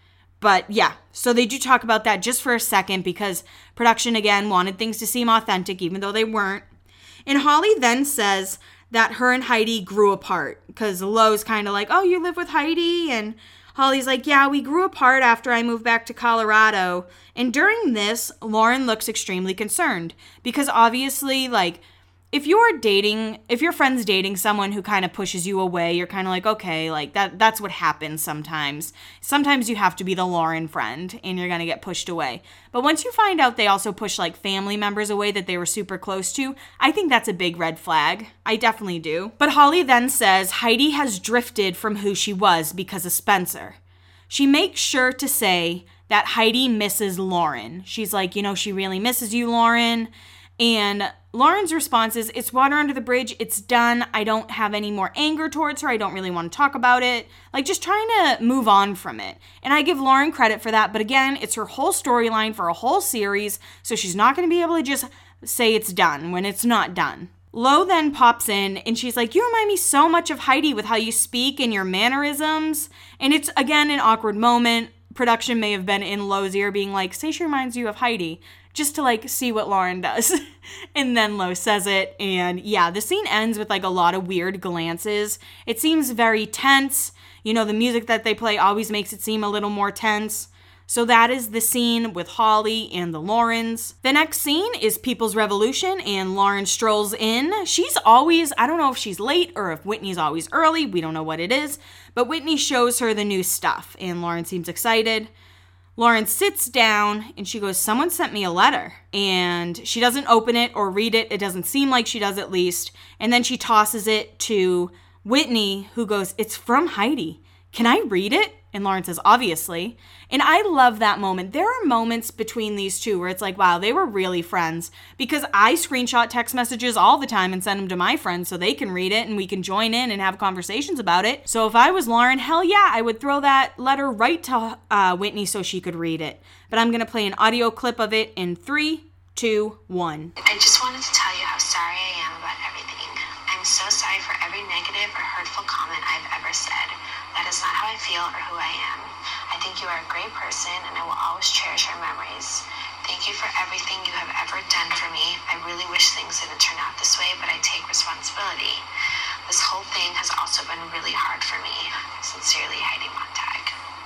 But yeah, so they do talk about that just for a second because production, again, wanted things to seem authentic even though they weren't. And Holly then says that her and Heidi grew apart because Lo's kind of like, oh, you live with Heidi? And Holly's like, yeah, we grew apart after I moved back to Colorado. And during this, Lauren looks extremely concerned because obviously, like, if you're dating, if your friend's dating someone who kind of pushes you away, you're kind of like, okay, like that that's what happens sometimes. Sometimes you have to be the Lauren friend and you're going to get pushed away. But once you find out they also push like family members away that they were super close to, I think that's a big red flag. I definitely do. But Holly then says Heidi has drifted from who she was because of Spencer. She makes sure to say that Heidi misses Lauren. She's like, you know, she really misses you, Lauren. And Lauren's response is, it's water under the bridge. It's done. I don't have any more anger towards her. I don't really want to talk about it. Like, just trying to move on from it. And I give Lauren credit for that. But again, it's her whole storyline for a whole series. So she's not going to be able to just say it's done when it's not done. Lo then pops in and she's like, you remind me so much of Heidi with how you speak and your mannerisms. And it's, again, an awkward moment. Production may have been in Lo's ear being like, say she reminds you of Heidi. Just to, like, see what Lauren does. And then Lo says it. And, yeah, the scene ends with, like, a lot of weird glances. It seems very tense. You know, the music that they play always makes it seem a little more tense. So that is the scene with Holly and the Laurens. The next scene is People's Revolution, and Lauren strolls in. She's always, I don't know if she's late or if Whitney's always early. We don't know what it is. But Whitney shows her the new stuff, and Lauren seems excited. Lauren sits down and she goes, someone sent me a letter. And she doesn't open it or read it. It doesn't seem like she does, at least. And then she tosses it to Whitney, who goes, it's from Heidi. Can I read it? And Lauren says, obviously. And I love that moment. There are moments between these two where it's like, wow, they were really friends. Because I screenshot text messages all the time and send them to my friends so they can read it and we can join in and have conversations about it. So if I was Lauren, hell yeah, I would throw that letter right to uh, Whitney so she could read it. But I'm going to play an audio clip of it in three, two, one. I just wanted to tell you how sorry I am about everything. I'm so sorry for every negative or hurtful comment I've ever said. That is not how I feel or who I am. I think you are a great person and I will always cherish our memories. Thank you for everything you have ever done for me. I really wish things didn't turn out this way, but I take responsibility. This whole thing has also been really hard for me. Sincerely, Heidi Montag.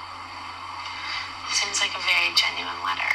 It seems like a very genuine letter.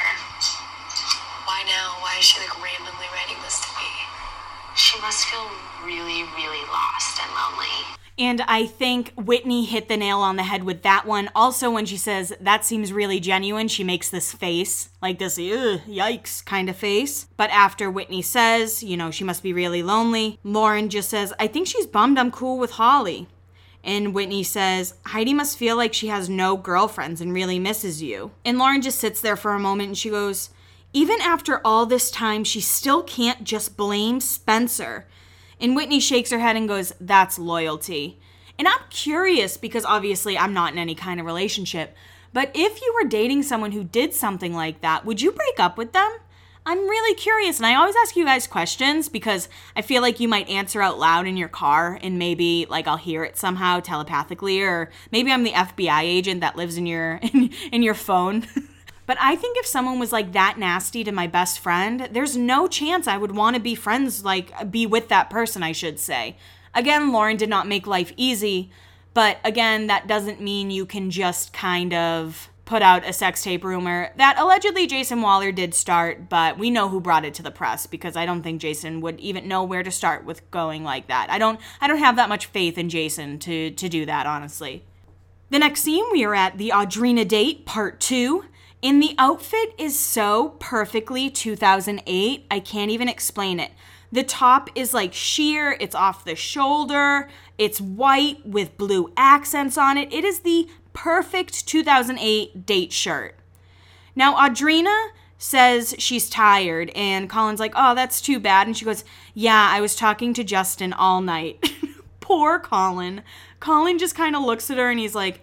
Why now? Why is she like randomly writing this to me? She must feel really, really lost and lonely. And I think Whitney hit the nail on the head with that one. Also, when she says, that seems really genuine, she makes this face, like this, ugh, yikes kind of face. But after Whitney says, you know, she must be really lonely, Lauren just says, I think she's bummed I'm cool with Holly. And Whitney says, Heidi must feel like she has no girlfriends and really misses you. And Lauren just sits there for a moment and she goes, even after all this time, she still can't just blame Spencer. And Whitney shakes her head and goes, that's loyalty. And I'm curious because obviously I'm not in any kind of relationship. But if you were dating someone who did something like that, would you break up with them? I'm really curious, and I always ask you guys questions because I feel like you might answer out loud in your car, and maybe like I'll hear it somehow telepathically, or maybe I'm the F B I agent that lives in your in, in your phone. But I think if someone was like that nasty to my best friend, there's no chance I would want to be friends, like be with that person, I should say. Again, Lauren did not make life easy, but again, that doesn't mean you can just kind of put out a sex tape rumor that allegedly Jason Waller did start, but we know who brought it to the press because I don't think Jason would even know where to start with going like that. I don't I don't have that much faith in Jason to, to do that, honestly. The next scene, we are at the Audrina date, part two. And the outfit is so perfectly two thousand eight, I can't even explain it. The top is like sheer, it's off the shoulder, it's white with blue accents on it. It is the perfect two thousand eight date shirt. Now, Audrina says she's tired, and Colin's like, oh, that's too bad. And she goes, yeah, I was talking to Justin all night. Poor Colin. Colin just kind of looks at her and he's like,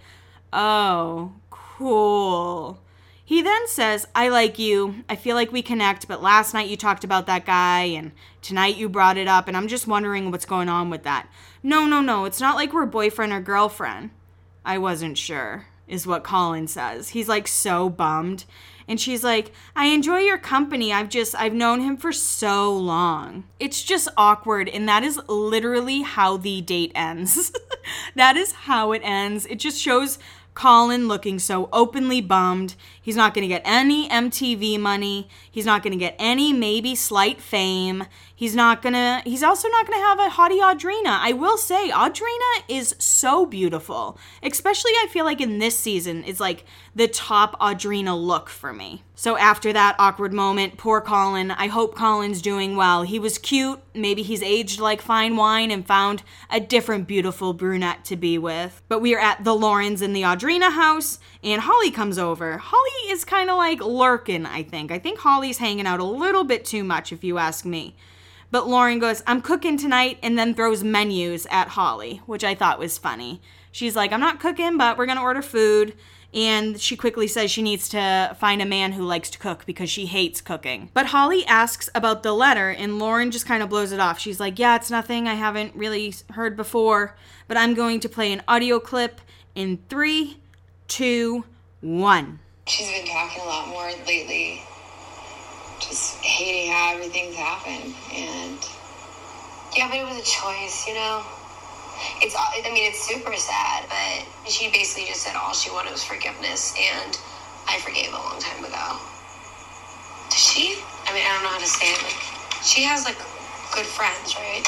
oh, cool. He then says, I like you. I feel like we connect, but last night you talked about that guy, and tonight you brought it up, and I'm just wondering what's going on with that. No, no, no, it's not like we're boyfriend or girlfriend. I wasn't sure, is what Colin says. He's like so bummed. And she's like, I enjoy your company. I've just, I've known him for so long. It's just awkward. And that is literally how the date ends. That is how it ends. It just shows Colin looking so openly bummed. He's not going to get any M T V money. He's not going to get any maybe slight fame. He's not going to, he's also not going to have a hottie Audrina. I will say, Audrina is so beautiful. Especially I feel like in this season is like the top Audrina look for me. So after that awkward moment, poor Colin, I hope Colin's doing well. He was cute. Maybe he's aged like fine wine and found a different beautiful brunette to be with. But we are at the Laurens in the Audrina house, and Holly comes over. Holly is kind of like lurking, I think. I think Holly's hanging out a little bit too much, if you ask me. But Lauren goes, I'm cooking tonight, and then throws menus at Holly, which I thought was funny. She's like, I'm not cooking, but we're going to order food. And she quickly says she needs to find a man who likes to cook because she hates cooking. But Holly asks about the letter, and Lauren just kind of blows it off. She's like, yeah, it's nothing I haven't really heard before, but I'm going to play an audio clip in three, two, one. She's been talking a lot more lately, just hating how everything's happened. And yeah, but it was a choice, you know? It's, I mean, it's super sad, but she basically just said all she wanted was forgiveness, and I forgave a long time ago. Does she? I mean, I don't know how to say it, but she has, like, good friends, right?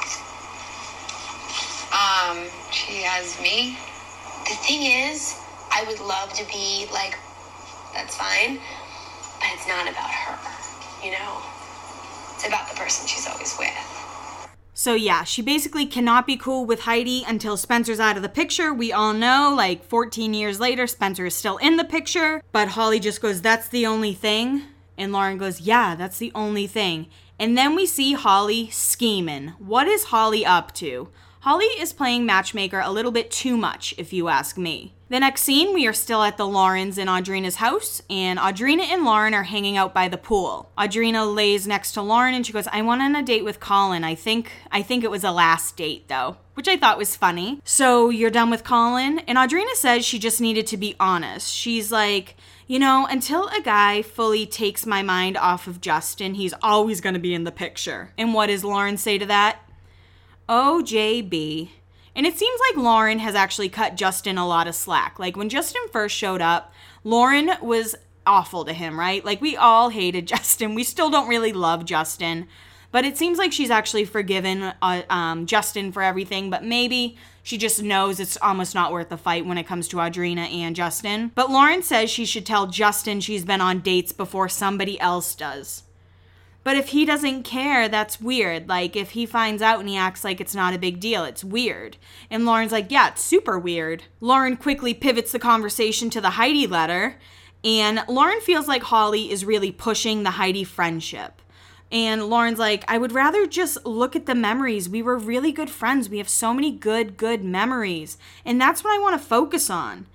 Um, she has me. The thing is, I would love to be, like, that's fine, but it's not about her, you know? It's about the person she's always with. So yeah, she basically cannot be cool with Heidi until Spencer's out of the picture. We all know, like fourteen years later, Spencer is still in the picture. But Holly just goes, that's the only thing. And Lauren goes, yeah, that's the only thing. And then we see Holly scheming. What is Holly up to? Holly is playing matchmaker a little bit too much, if you ask me. The next scene, we are still at the Laurens in Audrina's house, and Audrina and Lauren are hanging out by the pool. Audrina lays next to Lauren, and she goes, I went on a date with Colin. I think I think it was a last date, though, which I thought was funny. So you're done with Colin? And Audrina says she just needed to be honest. She's like, you know, until a guy fully takes my mind off of Justin, he's always going to be in the picture. And what does Lauren say to that? O J B. And it seems like Lauren has actually cut Justin a lot of slack. Like when Justin first showed up, Lauren was awful to him, right? Like we all hated Justin. We still don't really love Justin. But it seems like she's actually forgiven uh, um, Justin for everything. But maybe she just knows it's almost not worth the fight when it comes to Audrina and Justin. But Lauren says she should tell Justin she's been on dates before somebody else does. But if he doesn't care, that's weird. Like, if he finds out and he acts like it's not a big deal, it's weird. And Lauren's like, yeah, it's super weird. Lauren quickly pivots the conversation to the Heidi letter. And Lauren feels like Holly is really pushing the Heidi friendship. And Lauren's like, I would rather just look at the memories. We were really good friends. We have so many good, good memories. And that's what I want to focus on.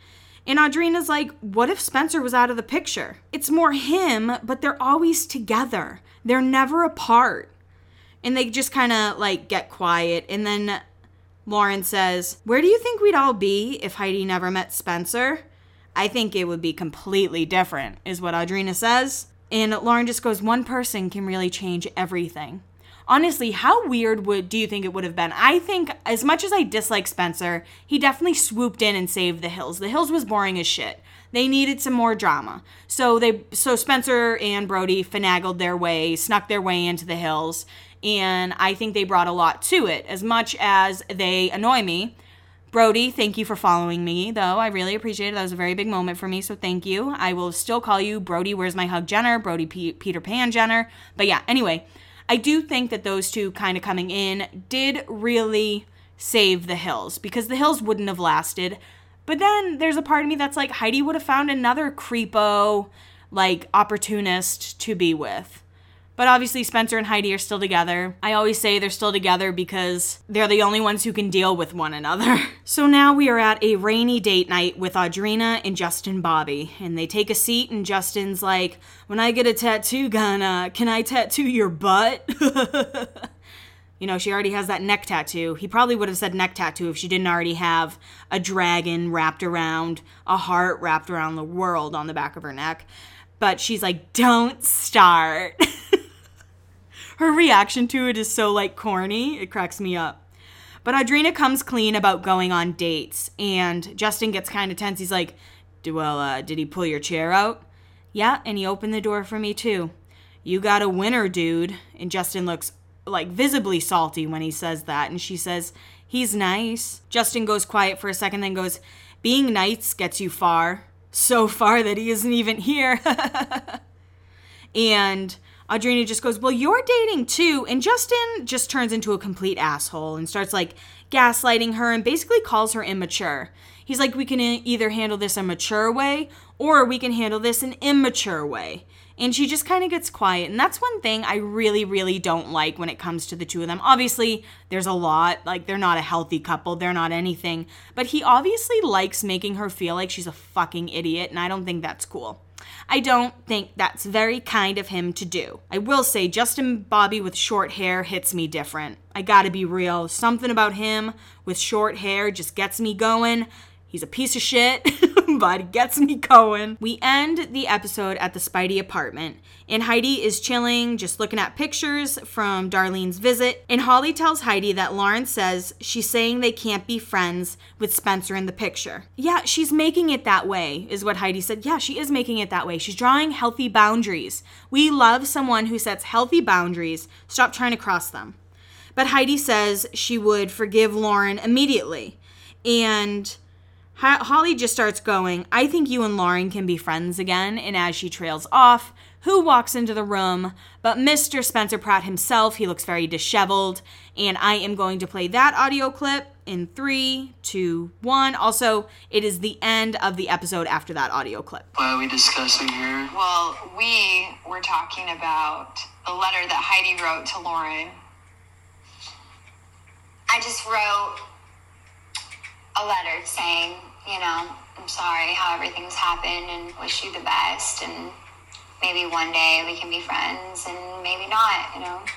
And Audrina's like, what if Spencer was out of the picture? It's more him, but they're always together. They're never apart. And they just kind of like get quiet. And then Lauren says, where do you think we'd all be if Heidi never met Spencer? I think it would be completely different, is what Audrina says. And Lauren just goes, one person can really change everything. Honestly, how weird would do you think it would have been? I think, as much as I dislike Spencer, he definitely swooped in and saved the Hills. The Hills was boring as shit. They needed some more drama. So they, so Spencer and Brody finagled their way, snuck their way into the Hills, and I think they brought a lot to it. As much as they annoy me, Brody, thank you for following me, though. I really appreciate it. That was a very big moment for me, so thank you. I will still call you Brody Where's My Hug Jenner, Brody P- Peter Pan Jenner. But yeah, anyway, I do think that those two kind of coming in did really save the Hills, because the Hills wouldn't have lasted. But then there's a part of me that's like, Heidi would have found another creepo, like, opportunist to be with. But obviously Spencer and Heidi are still together. I always say they're still together because they're the only ones who can deal with one another. So now we are at a rainy date night with Audrina and Justin Bobby. And they take a seat and Justin's like, when I get a tattoo gun, uh, can I tattoo your butt? You know, she already has that neck tattoo. He probably would have said neck tattoo if she didn't already have a dragon wrapped around, a heart wrapped around the world on the back of her neck. But she's like, don't start. Her reaction to it is so, like, corny. It cracks me up. But Audrina comes clean about going on dates, and Justin gets kind of tense. He's like, well, uh, did he pull your chair out? Yeah, and he opened the door for me, too. You got a winner, dude. And Justin looks, like, visibly salty when he says that, and she says, he's nice. Justin goes quiet for a second, then goes, being nice gets you far. So far that he isn't even here. And Audrina just goes, well, you're dating too. And Justin just turns into a complete asshole and starts like gaslighting her and basically calls her immature. He's like, we can either handle this a mature way or we can handle this an immature way. And she just kind of gets quiet. And that's one thing I really, really don't like when it comes to the two of them. Obviously, there's a lot. Like, they're not a healthy couple. They're not anything. But he obviously likes making her feel like she's a fucking idiot. And I don't think that's cool. I don't think that's very kind of him to do. I will say Justin Bobby with short hair hits me different. I gotta be real. Something about him with short hair just gets me going. He's a piece of shit, but it gets me going. We end the episode at the Spidey apartment, and Heidi is chilling, just looking at pictures from Darlene's visit, and Holly tells Heidi that Lauren says she's saying they can't be friends with Spencer in the picture. Yeah, she's making it that way, is what Heidi said. Yeah, she is making it that way. She's drawing healthy boundaries. We love someone who sets healthy boundaries. Stop trying to cross them. But Heidi says she would forgive Lauren immediately, and Holly just starts going, I think you and Lauren can be friends again. And as she trails off, who walks into the room but Mister Spencer Pratt himself? He looks very disheveled. And I am going to play that audio clip in three, two, one. Also, it is the end of the episode after that audio clip. Why are we discussing here? Well, we were talking about the letter that Heidi wrote to Lauren. I just wrote a letter saying, you know, I'm sorry how everything's happened and wish you the best, and maybe one day we can be friends and maybe not, you know.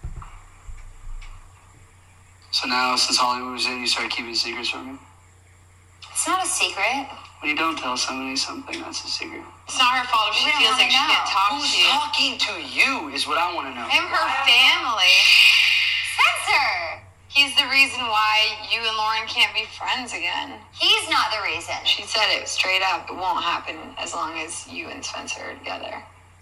So now, since Hollywood was in, you started keeping secrets from me? It's not a secret. When you don't tell somebody something, that's a secret. It's not her fault if she We feels like she know. can't talk Who's to you. talking to you is what I want to know. And her family. Spencer! He's the reason why you and Lauren can't be friends again. He's not the reason. She said it straight up. It won't happen as long as you and Spencer are together.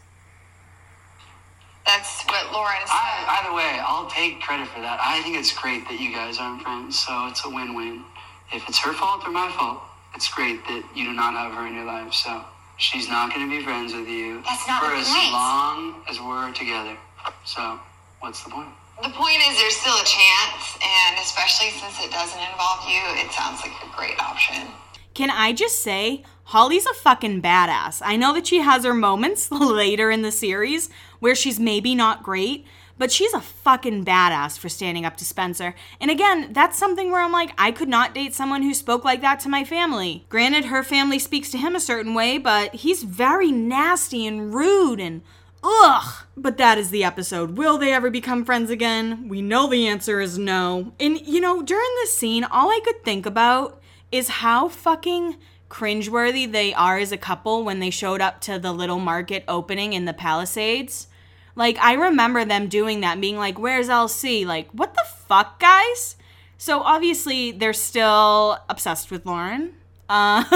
That's what Lauren said. I, either way, I'll take credit for that. I think it's great that you guys aren't friends, so it's a win-win. If it's her fault or my fault, it's great that you do not have her in your life, so she's not going to be friends with you That's not for the as point. long as we're together. So, what's the point? The point is there's still a chance, and especially since it doesn't involve you, it sounds like a great option. Can I just say, Holly's a fucking badass. I know that she has her moments later in the series where she's maybe not great, but she's a fucking badass for standing up to Spencer. And again, that's something where I'm like, I could not date someone who spoke like that to my family. Granted, her family speaks to him a certain way, but he's very nasty and rude and ugh. But that is the episode. Will they ever become friends again? We know the answer is no. And, you know, during this scene, all I could think about is how fucking cringeworthy they are as a couple when they showed up to the little market opening in the Palisades. Like, I remember them doing that, being like, where's L C? Like, what the fuck, guys? So, obviously, they're still obsessed with Lauren. Um...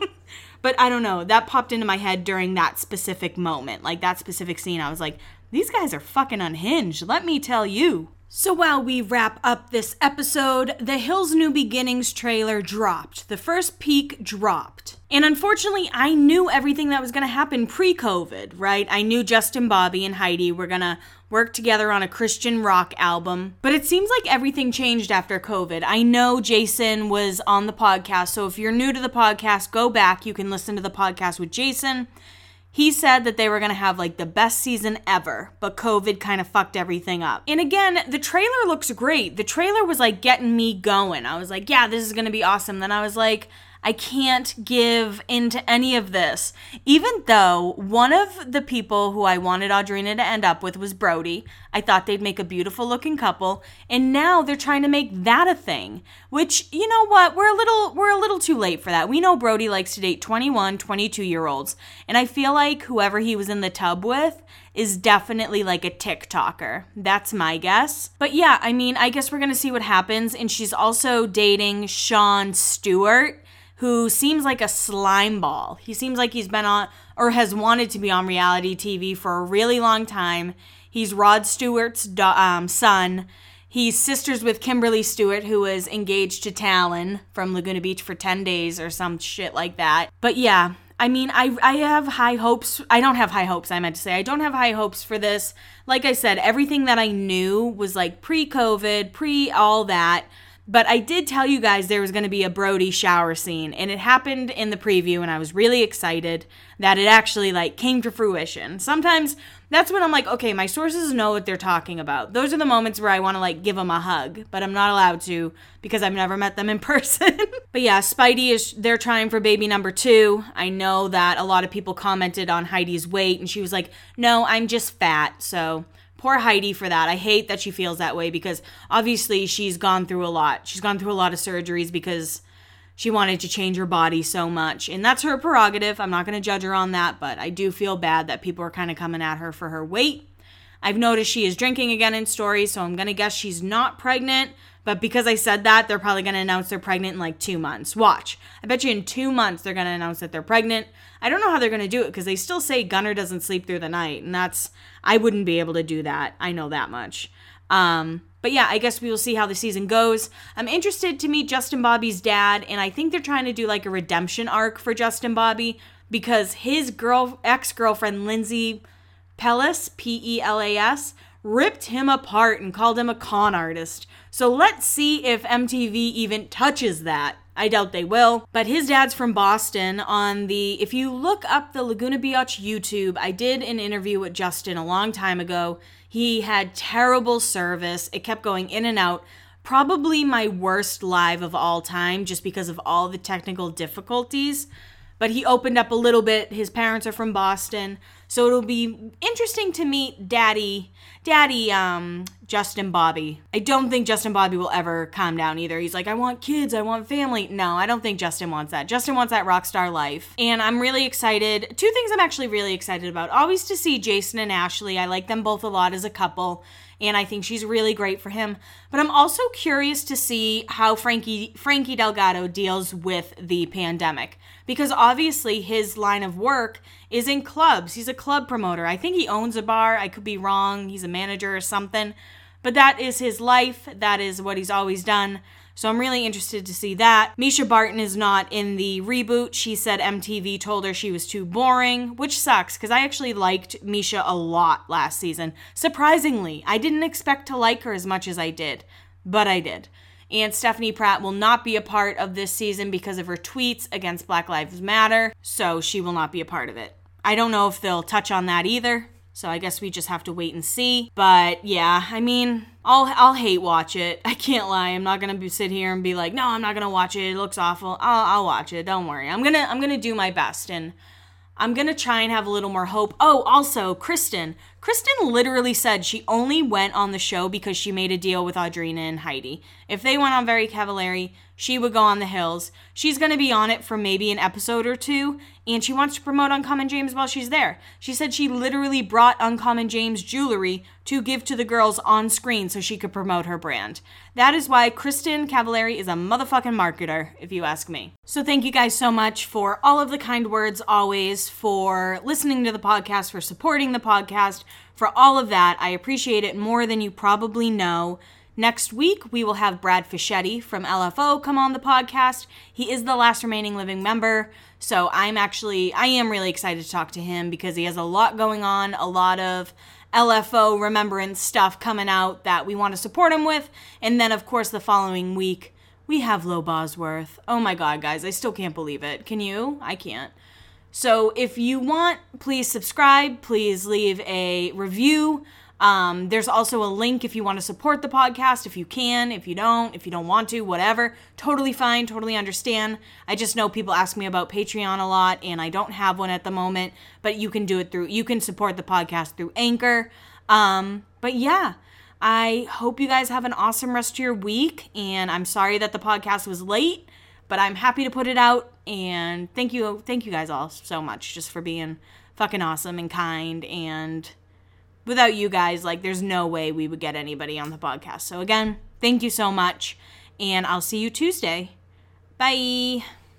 But I don't know, that popped into my head during that specific moment, like that specific scene. I was like, these guys are fucking unhinged, let me tell you. So while we wrap up this episode, the Hills New Beginnings trailer dropped. The first peek dropped. And unfortunately, I knew everything that was going to happen pre-COVID, right? I knew Justin, Bobby, and Heidi were going to work together on a Christian rock album. But it seems like everything changed after COVID. I know Jason was on the podcast, so if you're new to the podcast, go back. You can listen to the podcast with Jason. He said that they were going to have like the best season ever, but COVID kind of fucked everything up. And again, the trailer looks great. The trailer was like getting me going. I was like, yeah, this is going to be awesome. Then I was like, I can't give into any of this. Even though one of the people who I wanted Audrina to end up with was Brody. I thought they'd make a beautiful looking couple. And now they're trying to make that a thing. Which, you know what, we're a little we're a little too late for that. We know Brody likes to date twenty-one, twenty-two year olds. And I feel like whoever he was in the tub with is definitely like a TikToker. That's my guess. But yeah, I mean, I guess we're going to see what happens. And she's also dating Sean Stewart, who seems like a slime ball. He seems like he's been on, or has wanted to be on reality T V for a really long time. He's Rod Stewart's do- um, son. He's sisters with Kimberly Stewart, who was engaged to Talon from Laguna Beach for ten days or some shit like that. But yeah, I mean, I I have high hopes. I don't have high hopes, I meant to say. I don't have high hopes for this. Like I said, everything that I knew was like pre-COVID, pre-all that. But I did tell you guys there was going to be a Brody shower scene, and it happened in the preview, and I was really excited that it actually, like, came to fruition. Sometimes that's when I'm like, okay, my sources know what they're talking about. Those are the moments where I want to, like, give them a hug, but I'm not allowed to because I've never met them in person. But yeah, Spidey is, they're trying for baby number two. I know that a lot of people commented on Heidi's weight, and she was like, no, I'm just fat, so poor Heidi for that. I hate that she feels that way because obviously she's gone through a lot. She's gone through a lot of surgeries because she wanted to change her body so much. And that's her prerogative. I'm not going to judge her on that, but I do feel bad that people are kind of coming at her for her weight. I've noticed she is drinking again in stories, so I'm going to guess she's not pregnant. But because I said that, they're probably going to announce they're pregnant in like two months. Watch. I bet you in two months they're going to announce that they're pregnant. I don't know how they're going to do it because they still say Gunnar doesn't sleep through the night. And that's, I wouldn't be able to do that. I know that much. Um, but yeah, I guess we will see how the season goes. I'm interested to meet Justin Bobby's dad. And I think they're trying to do like a redemption arc for Justin Bobby because his girl, ex-girlfriend, Lindsay Pellas, P E L A S, ripped him apart and called him a con artist. So let's see if M T V even touches that. I doubt they will. But his dad's from Boston. On the, if you look up the Laguna Beach YouTube, I did an interview with Justin a long time ago. He had terrible service. It kept going in and out. Probably my worst live of all time just because of all the technical difficulties. But he opened up a little bit. His parents are from Boston. So it'll be interesting to meet Daddy, Daddy, um, Justin Bobby. I don't think Justin Bobby will ever calm down either. He's like, I want kids, I want family. No, I don't think Justin wants that. Justin wants that rock star life. And I'm really excited. Two things I'm actually really excited about. Always to see Jason and Ashley. I like them both a lot as a couple. And I think she's really great for him. But I'm also curious to see how Frankie Frankie Delgado deals with the pandemic. Because obviously his line of work is in clubs. He's a club promoter. I think he owns a bar. I could be wrong. He's a manager or something. But that is his life. That is what he's always done. So I'm really interested to see that. Misha Barton is not in the reboot. She said M T V told her she was too boring, which sucks because I actually liked Misha a lot last season. Surprisingly, I didn't expect to like her as much as I did, but I did. And Stephanie Pratt will not be a part of this season because of her tweets against Black Lives Matter, so she will not be a part of it. I don't know if they'll touch on that either. So I guess we just have to wait and see. But yeah, I mean, I'll I'll hate watch it. I can't lie. I'm not gonna be, sit here and be like, no, I'm not gonna watch it. It looks awful. I'll I'll watch it. Don't worry. I'm gonna I'm gonna do my best, and I'm gonna try and have a little more hope. Oh, also, Kristen. Kristen literally said she only went on the show because she made a deal with Audrina and Heidi. If they went on Very Cavallari, she would go on the Hills. She's going to be on it for maybe an episode or two, and she wants to promote Uncommon James while she's there. She said she literally brought Uncommon James jewelry to give to the girls on screen so she could promote her brand. That is why Kristen Cavallari is a motherfucking marketer, if you ask me. So thank you guys so much for all of the kind words always, for listening to the podcast, for supporting the podcast, for all of that. I appreciate it more than you probably know. Next week, we will have Brad Fischetti from L F O come on the podcast. He is the last remaining living member, so I'm actually, I am really excited to talk to him because he has a lot going on, a lot of L F O remembrance stuff coming out that we want to support him with. And then, of course, the following week, we have Lo Bosworth. Oh my God, guys, I still can't believe it. Can you? I can't. So if you want, please subscribe. Please leave a review. Um, there's also a link if you want to support the podcast, if you can, if you don't, if you don't want to, whatever. Totally fine, totally understand. I just know people ask me about Patreon a lot, and I don't have one at the moment, but you can do it through, you can support the podcast through Anchor. Um, but yeah, I hope you guys have an awesome rest of your week, and I'm sorry that the podcast was late, but I'm happy to put it out, and thank you, thank you guys all so much just for being fucking awesome and kind, and without you guys, like, there's no way we would get anybody on the podcast. So again, thank you so much, and I'll see you Tuesday. Bye.